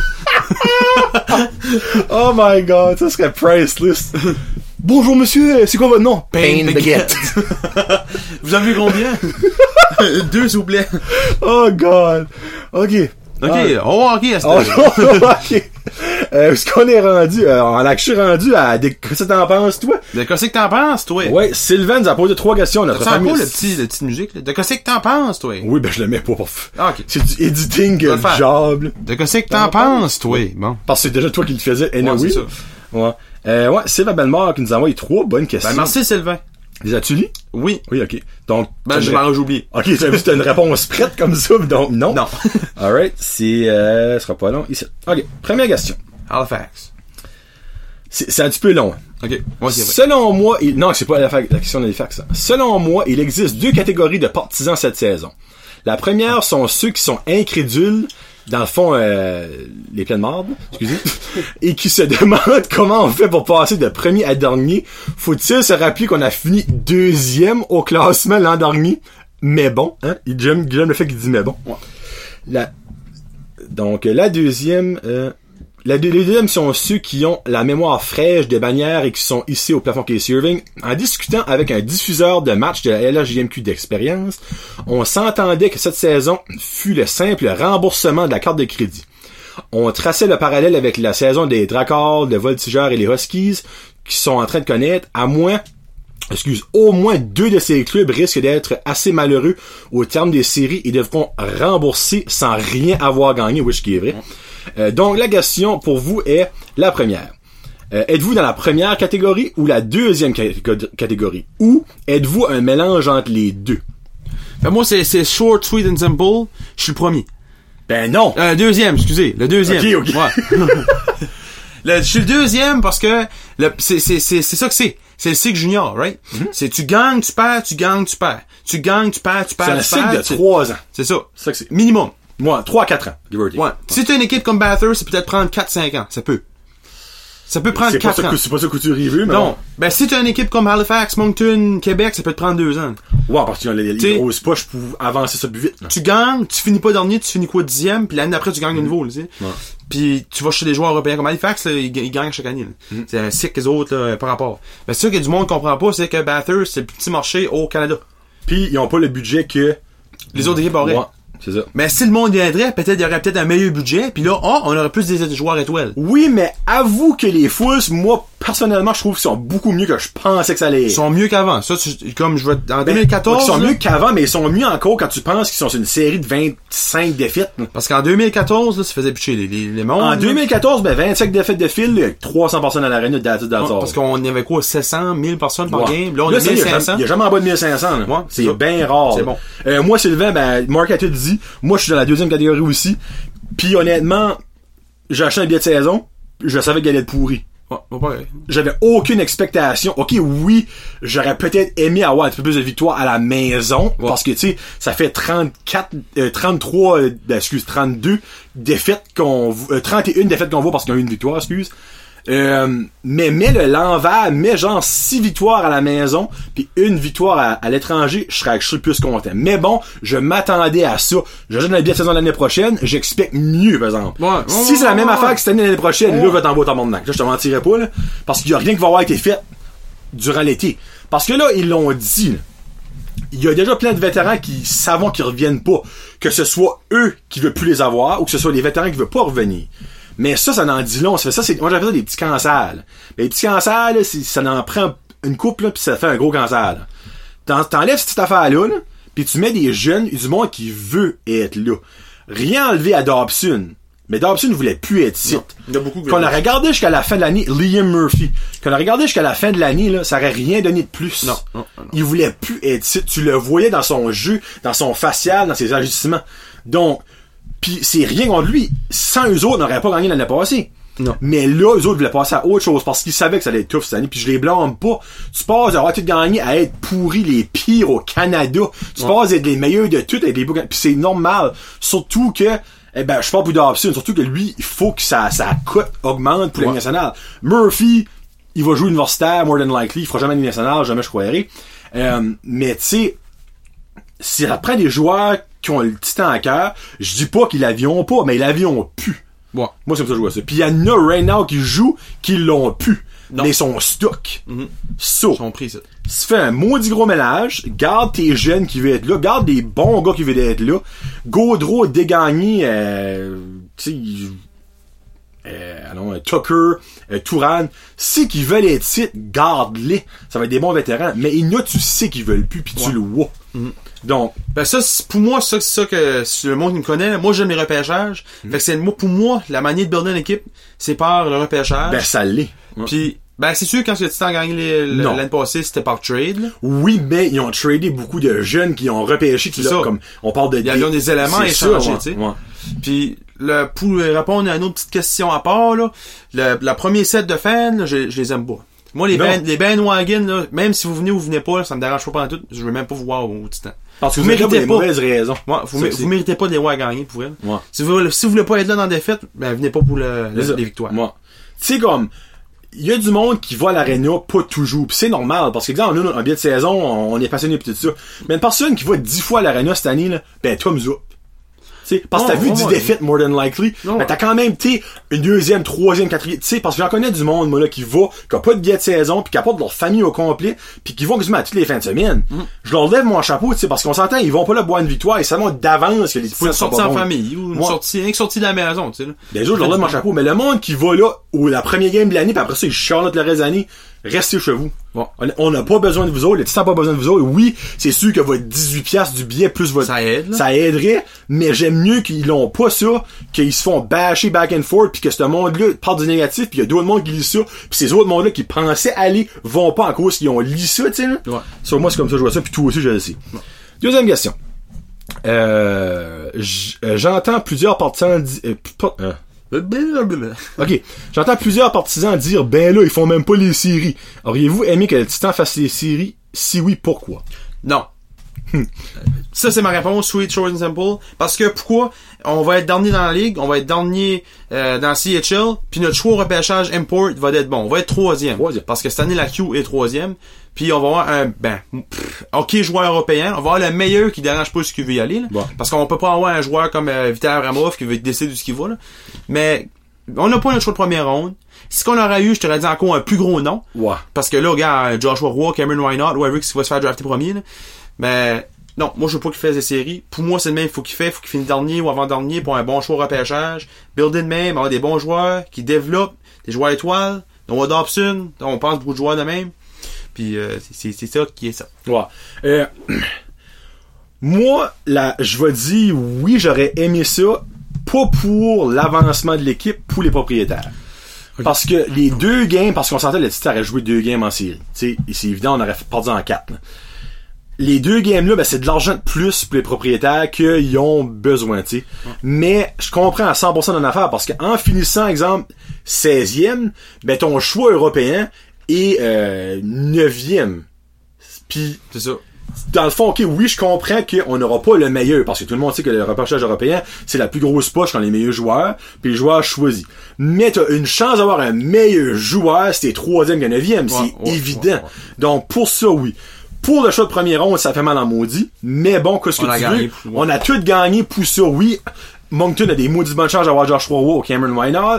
Oh my god, ça serait priceless. Bonjour monsieur, c'est quoi votre nom? Pain baguette. Vous en avez combien? Deux s'il vous plaît. Oh god. Ok. Ok, ah. oh ok, à ce oh, ok. Euh, est-ce qu'on est rendu, euh, en là que je suis rendu à des, qu'est-ce que t'en penses, toi? De qu'est-ce que t'en penses, toi? Ouais, Sylvain nous a posé trois questions, notre famille. C'est quoi le petit, le petit musique, là? De qu'est-ce que t'en penses, toi? Oui, ben, je le mets pas pour, ah, ok. C'est du editing job. De qu'est-ce que t'en penses, toi? Bon. Parce que c'est déjà toi qui le faisais, anyway. Ouais, c'est ça. Ouais. Euh, ouais, Sylvain Bellemare qui nous a envoyé trois bonnes questions. Ben, merci, Sylvain. Les as-tu lu? Oui. Oui, ok. Donc. Ben, je m'en ai oublié. Ok, tu as vu, c'était une réponse prête comme ça, donc non. Non. Alright, c'est, euh, ce sera pas long. Ici. Ok, première question. Halifax. C'est, c'est un petit peu long. Ok. Moi, c'est vrai. Selon moi, il, non, c'est pas la, la question d'Halifax. Hein. Selon moi, il existe deux catégories de partisans cette saison. La première sont ceux qui sont incrédules, dans le fond, euh, les pleines mardes, excusez, et qui se demandent comment on fait pour passer de premier à dernier. Faut-il se rappeler qu'on a fini deuxième au classement l'an dernier? Mais bon, hein? J'aime, j'aime le fait qu'il dit mais bon. Ouais. La, donc, la deuxième, euh, La, les deuxièmes sont ceux qui ont la mémoire fraîche des bannières et qui sont ici au plafond Case Irving. En discutant avec un diffuseur de match de la L H J M Q d'expérience, on s'entendait que cette saison fut le simple remboursement de la carte de crédit. On traçait le parallèle avec la saison des Dracars, des Voltigeurs et les Huskies qui sont en train de connaître, à moins Excuse, au moins deux de ces clubs risquent d'être assez malheureux au terme des séries et devront rembourser sans rien avoir gagné, oui, ce qui est vrai. Euh, donc, la question pour vous est la première. Euh, êtes-vous dans la première catégorie ou la deuxième catégorie? Ou êtes-vous un mélange entre les deux? Ben moi, c'est, c'est short, sweet and simple. Je suis le premier. Ben non! Euh, deuxième, excusez. Le deuxième. Ok, ok. Ouais. le, je suis le deuxième parce que le, c'est, c'est, c'est, c'est ça que c'est. C'est le cycle junior, right? Mm-hmm. C'est tu gagnes, tu perds, tu gagnes, tu perds. Tu gagnes, tu perds, tu perds, tu perds. C'est un cycle de trois ans. C'est ça. C'est ça que c'est. Minimum. Moi, trois à quatre ans. Give or take. Ouais. Si t'as une équipe comme Bathurst, c'est peut-être prendre quatre cinq ans. Ça peut. Ça peut prendre quatre ans. Que, c'est pas ça que tu rives, mais non. Bon. Ben, si t'as une équipe comme Halifax, Moncton, Québec, ça peut te prendre deux ans. Ouais, parce qu'ils ont les, les grosses poches pour avancer ça plus vite. Là. Tu gagnes, tu finis pas dernier, tu finis quoi dixième, puis l'année d'après, tu gagnes de nouveau, tu sais. Ouais. Puis tu vas chez des joueurs européens comme Halifax, là, ils, ils gagnent chaque année. Mm. C'est un cycle que les autres, là, par rapport. Ben, c'est sûr que du monde comprend pas, c'est que Bathurst, c'est le petit marché au Canada. Puis ils ont pas le budget que les autres équipes auraient. Ouais. C'est ça. Mais si le monde viendrait, peut-être il y aurait peut-être un meilleur budget, puis là, oh, on aurait plus des joueurs étoiles. Oui, mais avoue que les Fools, moi, personnellement, je trouve qu'ils sont beaucoup mieux que je pensais que ça allait être. Ils sont mieux qu'avant. Ça, tu, comme je veux, en ben, deux mille quatorze. Ils sont là, mieux qu'avant, mais ils sont mieux encore quand tu penses qu'ils sont sur une série de vingt-cinq défaites. Parce qu'en deux mille quatorze, là, ça faisait pitcher les, les, les mondes. En deux mille quatorze, ben, vingt-cinq défaites de fil, trois cents personnes à l'arène d'Addis d'Azor. Parce qu'on avait quoi, sept cent mille personnes par ouais. game. Là, on là, a mille cinq cents. Il y a jamais en bas de mille cinq cents, là. Ouais, c'est bien rare. C'est bon. Euh, moi, Sylvain, ben, Mark a tout dit. Moi, je suis dans la deuxième catégorie aussi. Puis honnêtement, j'ai acheté un billet de saison, je savais qu'il allait être pourri. Ouais, ouais. J'avais aucune expectation. Ok, oui, j'aurais peut-être aimé avoir un petit peu plus de victoire à la maison, ouais. Parce que tu sais, ça fait trente-quatre, euh, trente-trois, euh, excuse, trente-deux défaites qu'on, euh, trente et une défaites qu'on voit parce qu'on a eu une victoire, excuse. Euh, mais mets le l'envers, mets genre six victoires à la maison puis une victoire à, à l'étranger, je serais, je serais plus content. Mais bon, je m'attendais à ça. Je donne la billet de saison l'année prochaine, j'expecte mieux, par exemple. Ouais, si ouais, c'est la ouais, même ouais. affaire que cette année l'année prochaine, ouais. Là, je vais t'envoyer ton monde. Là, je te mentirais pas, là. Parce qu'il y a rien qui va avoir été fait durant l'été. Parce que là, ils l'ont dit, là. Il y a déjà plein de vétérans qui savent qu'ils reviennent pas. Que ce soit eux qui veulent plus les avoir ou que ce soit les vétérans qui veulent pas revenir. Mais ça, ça en dit long. Ça fait ça, c'est, moi, j'appelle ça des petits cancers, là. Mais les petits cancers, là, c'est, ça en prend une coupe, là, pis ça fait un gros cancer, là. T'en, t'enlèves cette affaire-là, là, pis tu mets des jeunes, du monde qui veut être là. Rien enlevé à Dobson. Mais Dobson ne voulait plus être ici. Il y a beaucoup de Qu'on a regardé jusqu'à la fin de l'année, Liam Murphy. Qu'on a regardé jusqu'à la fin de l'année, là, ça aurait rien donné de plus. Non, non, non. Il voulait plus être ici. Tu le voyais dans son jeu, dans son facial, dans ses ajustements. Donc, pis c'est rien contre lui. Sans eux autres, on n'aurait pas gagné l'année passée. Non. Mais là, eux autres voulaient passer à autre chose parce qu'ils savaient que ça allait être tough cette année. Puis je les blâme pas. Tu passes d'avoir tout gagné à être pourri les pires au Canada. Tu ouais. passes d'être les meilleurs de tout avec les boucs. Puis c'est normal. Surtout que, eh ben, je parle pour Dobson. Surtout que lui, il faut que sa, sa cote augmente pour ouais. la Ligue nationale. Murphy, il va jouer universitaire, more than likely. Il fera jamais la Ligue nationale, jamais je croirais. Euh, mais tu sais, ça prend des joueurs qui ont le titan à cœur. Je dis pas qu'ils l'avions pas, mais ils l'avions pu. Ouais. Moi, c'est comme ça que je vois ça. Puis il y en a right now qui jouent, qui l'ont pu. Non. Mais ils sont stock. Mm-hmm. So. Ils sont pris, ça. Tu fais un maudit gros ménage, garde tes jeunes qui veulent être là, garde des bons gars qui veulent être là. Gaudreau, Dégagné, euh, tu sais, euh, allons, Tucker, euh, Touran, si qu'ils veulent être ici, garde-les. Ça va être des bons vétérans. Mais il y en a, tu sais qu'ils veulent plus, puis ouais. tu le vois. Mm-hmm. Donc, ben ça, c'est, pour moi, ça, c'est ça que c'est le monde qui me connaît. Moi, j'aime les repêchages. Mm-hmm. Fait que c'est moi, pour moi, la manière de builder une équipe, c'est par le repêchage. Ben ça l'est. Puis, ben c'est sûr quand le Titan a gagné les, l'année passée, c'était par trade. Là. Oui, mais ils ont tradé beaucoup de jeunes qui ont repêché. Qui là, comme on parle de. Il y a des, des éléments à échanger, tu sais. Ouais. Puis, le, pour répondre à une autre petite question à part, là, le, la première set de fans, là, je, je les aime pas. Moi, les ben, les bandwagon, là, même si vous venez ou vous venez pas, là, ça me dérange pas pendant tout. Je veux même pas vous voir au, au Titan. Parce que vous, vous méritez pas. Mauvaises raisons. Ouais, vous, mé- vous méritez pas de les voir gagner pour elle. Ouais. Si vous, si vous voulez pas être là dans des fêtes, ben, venez pas pour le, le, les victoires. Ouais. Tu sais, comme, il y a du monde qui va à l'aréna, pas toujours. Pis c'est normal, parce que, exemple, nous, en billet de saison, on est passionné pis tout ça. Mais une personne qui va dix fois à l'aréna cette année, là, ben, thumbs up. T'sais, parce que t'as non, vu non, dix non, défaites, more than likely. Non. Mais t'as quand même, t'sais, une deuxième, troisième, quatrième, t'sais, parce que j'en connais du monde, moi, là, qui va, qui a pas de billet de saison, pis qui apporte leur famille au complet, pis qui vont quasiment à toutes les fins de semaine. Mm. Je leur lève mon chapeau, t'sais, parce qu'on s'entend, ils vont pas là boire une victoire, ils savent d'avance que les pour une sortie en famille, ou une ouais. sortie, une sortie de la maison, tu sais, là. Déjà, je leur lève mon chapeau, mais le monde qui va là, ou la première game de l'année, pis après ça, ils charlotent le reste de l'année, restez chez vous. Bon. On n'a pas besoin de vous autres. Le Titan n'a pas besoin de vous autres. Oui, c'est sûr que votre dix-huit piastres du billet plus votre... Ça aide, là. Ça aiderait, mais j'aime mieux qu'ils l'ont pas ça, qu'ils se font bâcher back and forth, puis que ce monde-là parle du négatif, puis il y a d'autres mondes qui lisent ça, puis ces autres mondes-là qui pensaient aller, vont pas en cause qu'ils ont lu ça, tu sais, là. Ouais. Sur moi, c'est comme ça, je vois ça, puis toi aussi, je le sais. Ouais. Deuxième question. Euh, j'entends plusieurs partisans... Di- euh, pas, euh, Ok, j'entends plusieurs partisans dire ben là ils font même pas les séries. Auriez-vous aimé que le Titan fasse les séries? Si oui, pourquoi? Non. Ça c'est ma réponse, sweet, short and simple. Parce que pourquoi? On va être dernier dans la ligue, on va être dernier euh, dans C H L, puis notre choix au repêchage import va être bon. On va être troisième. Troisième. Parce que cette année la Q est troisième. Puis on va avoir un ben pff, hockey joueur européen. On va avoir le meilleur qui dérange pas ce qu'il veut y aller. Là, bon. Parce qu'on peut pas avoir un joueur comme euh, Vital Ramov qui veut décider de ce qu'il va. Là. Mais on n'a pas notre choix de première ronde. Si qu'on aurait eu, je t'aurais dit encore un plus gros nom. Ouais. Parce que là, regarde, Joshua Roy, Cameron Wynott, whoever qui va se faire drafter premier. Là. Mais non, moi je veux pas qu'il fasse des séries. Pour moi, c'est le même, il faut qu'il fait, faut qu'il finisse dernier ou avant-dernier pour un bon choix au repêchage. Build in même, avoir des bons joueurs qui développent, des joueurs étoiles, Noah Dobson, on pense beaucoup de joueurs de même. Puis euh, c'est, c'est ça qui est ça. Ouais. Euh, moi, là, je vais dire oui, j'aurais aimé ça, pas pour l'avancement de l'équipe, pour les propriétaires. Okay. Parce que les deux games, parce qu'on sentait le Titan aurait joué deux games en série. Tu sais, c'est évident, on aurait perdu en quatre. Là. Les deux games-là, ben, c'est de l'argent de plus pour les propriétaires qu'ils ont besoin, tu sais. Ouais. Mais, je comprends à cent pour cent dans l'affaire, parce qu'en finissant, exemple, seizième, ben, ton choix européen est, euh, neuvième. Puis, c'est ça. Dans le fond, ok, oui, je comprends qu'on n'aura pas le meilleur, parce que tout le monde sait que le repêchage européen, c'est la plus grosse poche quand les meilleurs joueurs, puis les joueurs choisis. Mais t'as une chance d'avoir un meilleur joueur, si t'es troisième que neuvième, ouais, c'est ouais, évident. Ouais, ouais. Donc, pour ça, oui. Pour le choix de première ronde, ça fait mal en maudit. Mais bon, qu'est-ce que on tu veux? Plus, ouais. On a tout gagné pour ça, oui. Moncton a des maudits bonnes chances d'avoir Joshua Roy ou Cameron Wynott.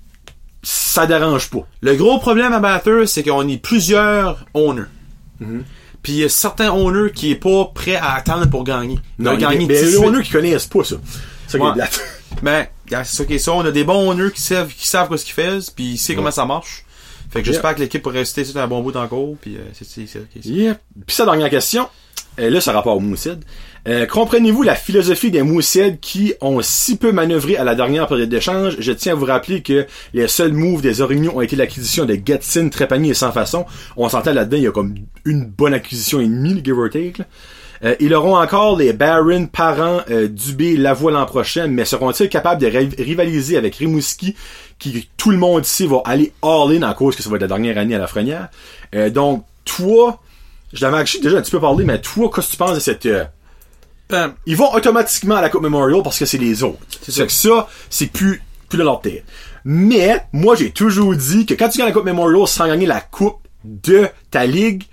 Ça dérange pas. Le gros problème à Bathurst, c'est qu'on est plusieurs owners. Mm-hmm. Puis il y a certains owners qui est pas prêts à attendre pour gagner. Non, il y a des, des, des owners qui connaissent pas ça. C'est ça ouais. qui est plate. Ben, c'est ça qui est ça. On a des bons owners qui savent, qui savent quoi ce qu'ils font, puis ils savent ouais. comment ça marche. Fait que j'espère yeah. que l'équipe pourrait rester sur un bon bout encore, puis euh, c'est, c'est, c'est ça qui est ça. Yeah. Puis sa dernière question, euh, là, ça rapport au Moosehead. Euh, comprenez-vous la philosophie des Moosehead qui ont si peu manœuvré à la dernière période d'échange? Je tiens à vous rappeler que les seuls moves des Orignaux ont été l'acquisition de Getsin, Trépanier et Sans Façon. On s'entend là-dedans, il y a comme une bonne acquisition et demie, give or take. Là. Euh, ils auront encore les Barron, Parent, euh, Dubé, Lavoie l'an prochain, mais seront-ils capables de ri- rivaliser avec Rimouski, qui tout le monde ici va aller all-in en cause que ça va être la dernière année à la Frenière? Euh, donc, toi, je l'avais déjà un petit peu parlé, mais toi, qu'est-ce que tu penses de cette... Euh, ben, ils vont automatiquement à la Coupe Memorial parce que c'est les autres. C'est ça. Que ça, c'est plus, plus de leur tête. Mais, moi, j'ai toujours dit que quand tu gagnes la Coupe Memorial sans gagner la Coupe de ta ligue,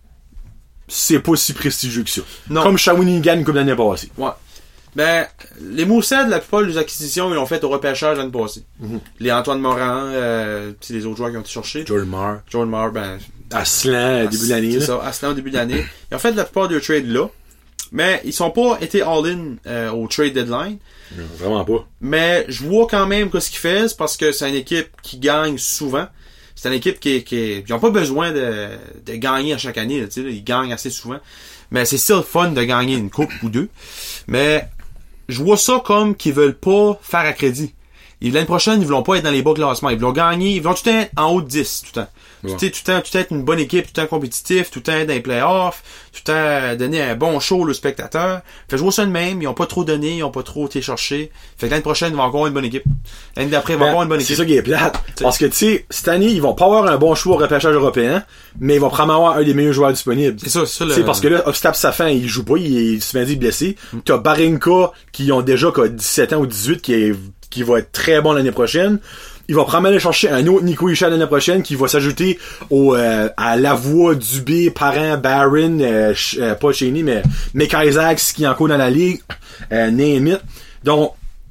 c'est pas si prestigieux que ça. Non. Comme Shawinigan comme l'année passée. Ouais. Ben, les Moosehead, la plupart des acquisitions, ils l'ont fait au repêchage l'année passée. Mm-hmm. Les Antoine Morin, euh, c'est les autres joueurs qui ont été cherchés. Jordan Marr. Jordan Marr, ben. Aslan, au début de l'année. C'est là. ça, Aslan au début de l'année. Ils ont fait la plupart de trades là. Mais ils sont pas été all-in euh, au trade deadline. Non, vraiment pas. Mais je vois quand même que ce qu'ils font, parce que c'est une équipe qui gagne souvent. C'est une équipe qui, qui ils ont pas besoin de, de gagner à chaque année. Là, là, ils gagnent assez souvent. Mais c'est still fun de gagner une coupe ou deux. Mais je vois ça comme qu'ils veulent pas faire à crédit. Et l'année prochaine, ils voulont pas être dans les bas classements. Ils veulent gagner, ils veulent tout le temps être en haut de dix, tout le temps. Ouais. Tout, tout le temps, tout le temps être une bonne équipe, tout le temps compétitif, tout le temps être dans les playoffs, tout le temps donner un bon show aux spectateurs. Fait que je vois ça de même, ils ont pas trop donné, ils ont pas trop été chercher. Fait que l'année prochaine, ils vont encore avoir une bonne équipe. L'année d'après, ils vont ben, avoir une bonne équipe. C'est ça qui est plate. T'sais. Parce que, tu sais, cette année, ils vont pas avoir un bon choix au repêchage européen, mais ils vont probablement avoir un des meilleurs joueurs disponibles. C'est ça, c'est ça. Le... C'est parce que là, Ostap Safin, il joue pas, il est souvent dit blessé. Mm. T'as Barinka, qui ont déjà, quoi, dix-sept ans ou dix-huit, qui est, qui va être très bon l'année prochaine. Il va probablement aller chercher un autre Nico Hischier l'année prochaine qui va s'ajouter au euh, à Lavoie, Dubé, Parent, Barron, euh, euh, pas Cheney, mais Mick Isaacs qui est encore dans la ligue, euh, name it. Donc,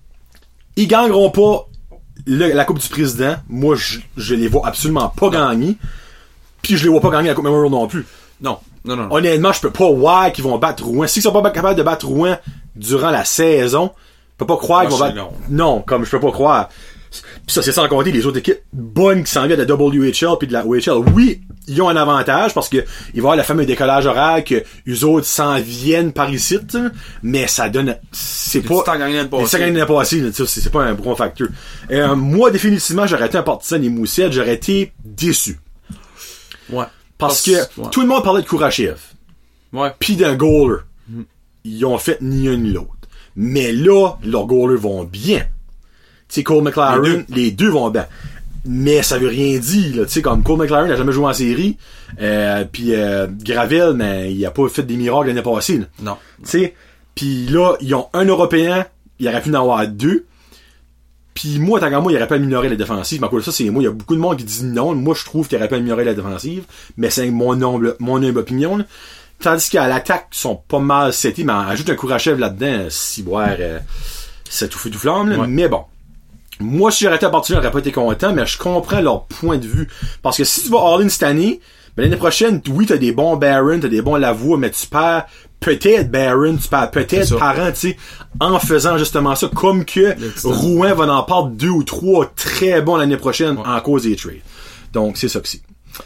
ils gagneront pas le, la Coupe du Président. Moi, je, je les vois absolument pas gagner. Puis je les vois pas gagner la Coupe Memorial non plus. Non. Non, non, non. Honnêtement, je peux pas voir qu'ils vont battre Rouen. S'ils sont pas capables de battre Rouen durant la saison, je peux pas croire qu'ils vont battre... Non. non, comme je peux pas croire. Pis ça, c'est sans compter les autres équipes bonnes qui s'en viennent de la W H L puis de la O H L. Oui, ils ont un avantage parce que il va y avoir le fameux décollage horaire que eux autres s'en viennent par ici, mais ça donne, c'est pas, c'est gagné l'année passée. C'est gagné l'année passée, c'est, c'est pas un gros facteur. Euh, moi, définitivement, j'aurais été un partisan des Moussets, j'aurais été déçu. Ouais. Parce, parce que ouais. tout le monde parlait de Kourachev. Ouais. Pis d'un goaler. Mm. Ils ont fait ni un ni l'autre. Mais là, leurs goalers vont bien. Tu sais, Cole McLaren, les deux. les deux vont bien. Mais ça veut rien dire, là. Tu sais, comme Cole McLaren n'a jamais joué en série, euh, puis euh, Gravel, mais il a pas fait des miracles l'année passée, là. Non. Tu sais, puis là, ils ont un Européen, il aurait pu en avoir deux. Puis moi, tant qu'à moi, il aurait pas amélioré la défensive. Mais ça, c'est moi. Il y a beaucoup de monde qui dit non. Moi, je trouve qu'il aurait pas amélioré la défensive. Mais c'est mon humble, mon humble opinion, là. Tandis qu'à l'attaque, ils sont pas mal setés, mais ajoute un Kourachev là-dedans, si boire, euh, c'est tout feu tout flamme, là. Ouais. Mais bon. Moi, si j'aurais été à partir, j'aurais pas été content, mais je comprends leur point de vue. Parce que si tu vas all-in cette année, ben l'année prochaine, oui, t'as des bons Barron, t'as des bons Lavoie, mais tu perds peut-être Barron, tu perds peut-être Parent, tu sais, en faisant justement ça, comme que Rouen va en perdre deux ou trois très bons l'année prochaine ouais. en cause des trades. Donc, c'est ça que c'est.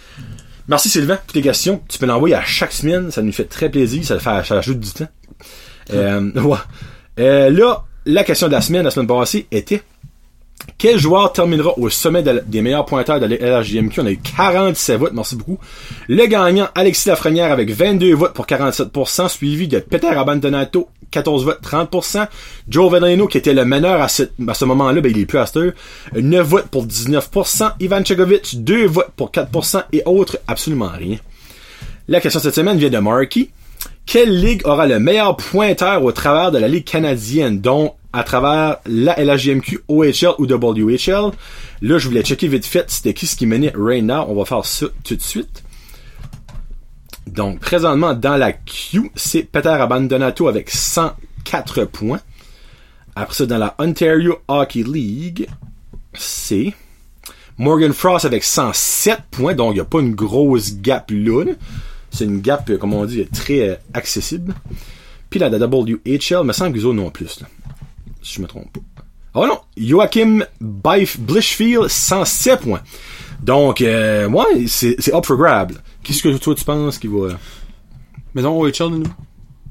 Merci Sylvain, toutes les questions, tu peux l'envoyer à chaque semaine, ça nous fait très plaisir, ça fait, ça ajoute du temps. Euh, ouais. Euh, là, la question de la semaine, la semaine passée, était quel joueur terminera au sommet de la, des meilleurs pointeurs de la L H J M Q? On a eu quarante-sept votes, merci beaucoup. Le gagnant, Alexis Lafrenière avec vingt-deux votes pour quarante-sept pour cent, suivi de Peter Abandonato, quatorze votes, trente pour cent. Joe Veleno, qui était le meneur à ce, à ce moment-là, ben il est plus à cette heure, neuf votes pour dix-neuf pour cent. Ivan Chegovic, deux votes pour quatre pour cent et autres, absolument rien. La question cette semaine vient de Marky. Quelle ligue aura le meilleur pointeur au travers de la ligue canadienne, dont à travers la L H J M Q, O H L ou W H L? Là, je voulais checker vite fait c'était qui ce qui menait right now. On va faire ça tout de suite. Donc, présentement, dans la Q, c'est Peter Abandonato avec cent quatre points. Après ça, dans la Ontario Hockey League, c'est Morgan Frost avec cent sept points. Donc, il n'y a pas une grosse gap là, là. C'est une gap, comme on dit, très euh, accessible. Puis la W H L, me semble qu'ils ont non plus, là. Si je me trompe pas. Oh non! Joachim Blishfield, cent sept points. Donc, euh, ouais, c'est, c'est up for grab. Qu'est-ce que toi tu penses qu'il va... Mettons O H L de nous.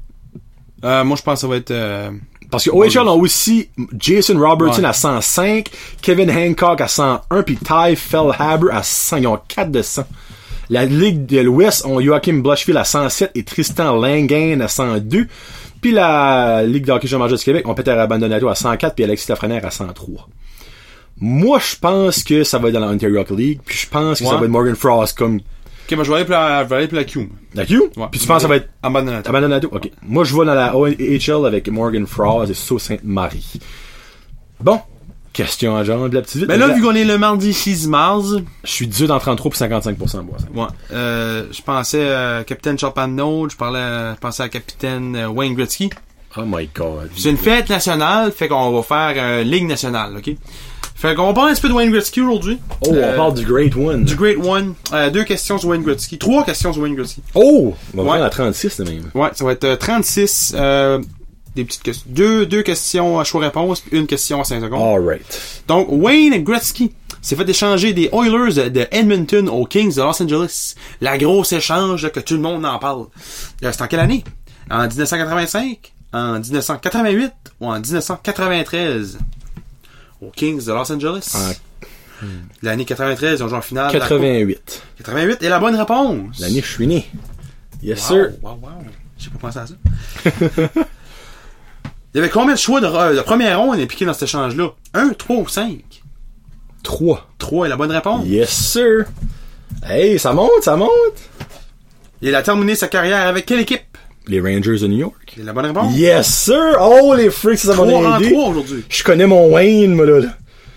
Euh, moi, je pense que ça va être... Euh... Parce que O H L ont aussi Jason Robertson ouais. à cent cinq, Kevin Hancock à cent un, puis Ty Fellhaber à cent. Ils ont quatre de cent. La Ligue de l'Ouest ont Joachim Blishfield à cent sept et Tristan Langain à cent deux. Puis la Ligue de hockey junior majeur du Québec ont Peter Abandonato à cent quatre puis Alexis Lafrenière à cent trois. Moi, je pense que ça va être dans la Ontario Hockey League, puis je pense que ouais. ça va être Morgan Frost comme... Ok, moi je vais aller pour la, je vais aller pour la Q. La Q? Ouais. Puis tu penses que ça va être... Abandonato. Abandonato, ok. Moi, je vais dans la O H L avec Morgan Frost et Sault Sainte-Marie. Bon. Question à Jean de la petite. Ben là, vu qu'on est le mardi six mars, je suis dix-huit en trente-trois pour cinquante-cinq pour cent. Ouais. Euh, je pensais à Capitaine Charpentier, je parlais, je pensais à Capitaine Wayne Gretzky. Oh my god. C'est une fête nationale, fait qu'on va faire euh, Ligue nationale, ok? Fait qu'on va parler un petit peu de Wayne Gretzky aujourd'hui. Oh, euh, on parle du Great One. Du Great One. Euh, deux questions sur Wayne Gretzky. Trois questions sur Wayne Gretzky. Oh! On va ouais. faire à trente-six, là, même. Ouais, ça va être euh, trente-six, euh, des petites questions. Deux, deux questions à choix-réponse, puis une question à cinq secondes. Alright. Donc, Wayne Gretzky s'est fait échanger des Oilers de Edmonton aux Kings de Los Angeles. La grosse échange là, que tout le monde en parle. Euh, c'est en quelle année? En dix-neuf cent quatre-vingt-cinq? En dix-neuf cent quatre-vingt-huit? Ou en dix-neuf cent quatre-vingt-treize? Aux Kings de Los Angeles. Ah. Hmm. L'année quatre-vingt-treize, ils ont joué en finale. quatre-vingt-huit. quatre-vingt-huit est la bonne réponse. L'année je suis né. Yes, wow, sir. Wow, wow. J'ai pas pensé à ça. Il y avait combien de choix de, de première ronde impliqués dans cet échange-là? Un, trois ou cinq? Trois. Trois est la bonne réponse. Yes, sir. Hey, ça monte, ça monte. Il a terminé sa carrière avec quelle équipe? Les Rangers de New York. C'est la bonne réponse. Yes, sir. Oh, les freaks, ça m'a aidé. trois en trois aujourd'hui. Je connais mon Wayne, moi, là.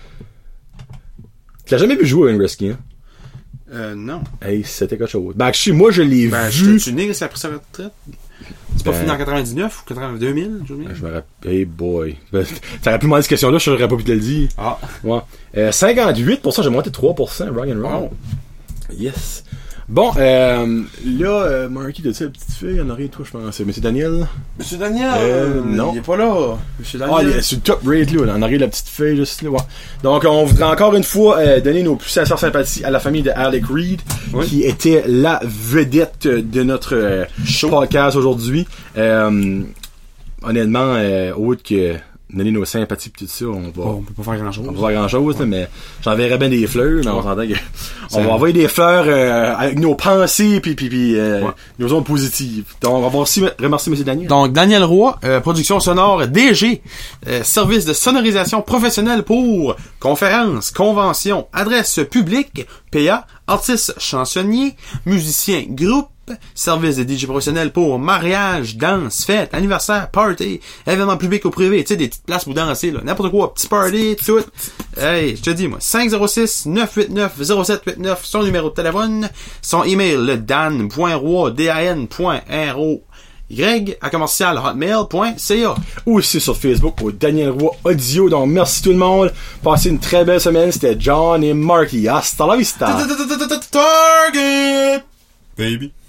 Tu l'as jamais vu jouer, Wayne Gretzky, hein? Euh, non. Hey, c'était quelque chose. Ben, actually, moi, je l'ai ben, vu. Je suis né, c'est après sa retraite? C'est pas Ben- fini en quatre-vingt-dix-neuf ou quatre-vingt-deux mille? Je me Je me rappelle. Hey boy. Ben, t'aurais pu demander cette question-là, je n'aurais pas pu te le dire. Ah. Ouais. Euh, cinquante-huit pour cent, j'ai monté trois pour cent, rock and roll. Oh. Yes. Bon, euh, là, euh, Marky, t'as-tu la petite fille? Il y en aurait, toi, je pense. C'est Monsieur Daniel? Monsieur Daniel, Euh, non. il est pas là. Monsieur Ah, Daniel. il est sur le top rate, là. On arrive la petite fille, juste là. Ouais. Donc, on voudrait encore une fois euh, donner nos plus sincères sympathies à la famille de Alec Reed, Oui. qui était la vedette de notre euh, podcast aujourd'hui. Euh, honnêtement, euh, autre que donner nos sympathies pis tout ça, on va... Bon, on peut pas faire grand chose. On va faire grand chose, là, mais j'enverrais bien des fleurs, mais on s'entend que on Ça- va envoyer des fleurs euh, avec nos pensées puis puis puis euh, Ouais. nos ondes positives. Donc on va aussi remercier M. Daniel. Donc, Daniel Roy, euh, production sonore D G, euh, service de sonorisation professionnelle pour conférences, conventions, adresse publique, P A, artiste chansonnier, musicien, groupe, service de D J professionnel pour mariage, danse, fête, anniversaire, party, événements publics ou privés, tu sais, des petites places pour danser, là, n'importe quoi, petit party, tout. Hey, je te dis, moi, cinq zéro six, neuf huit neuf, zéro sept huit neuf, son numéro de téléphone, son email, le dan point roy, D A N point R O Y, à commercial hotmail point C A. Aussi sur Facebook au Daniel Roy Audio. Donc merci tout le monde. Passez une très belle semaine. C'était John et Marky. Hasta la vista. Target! Baby.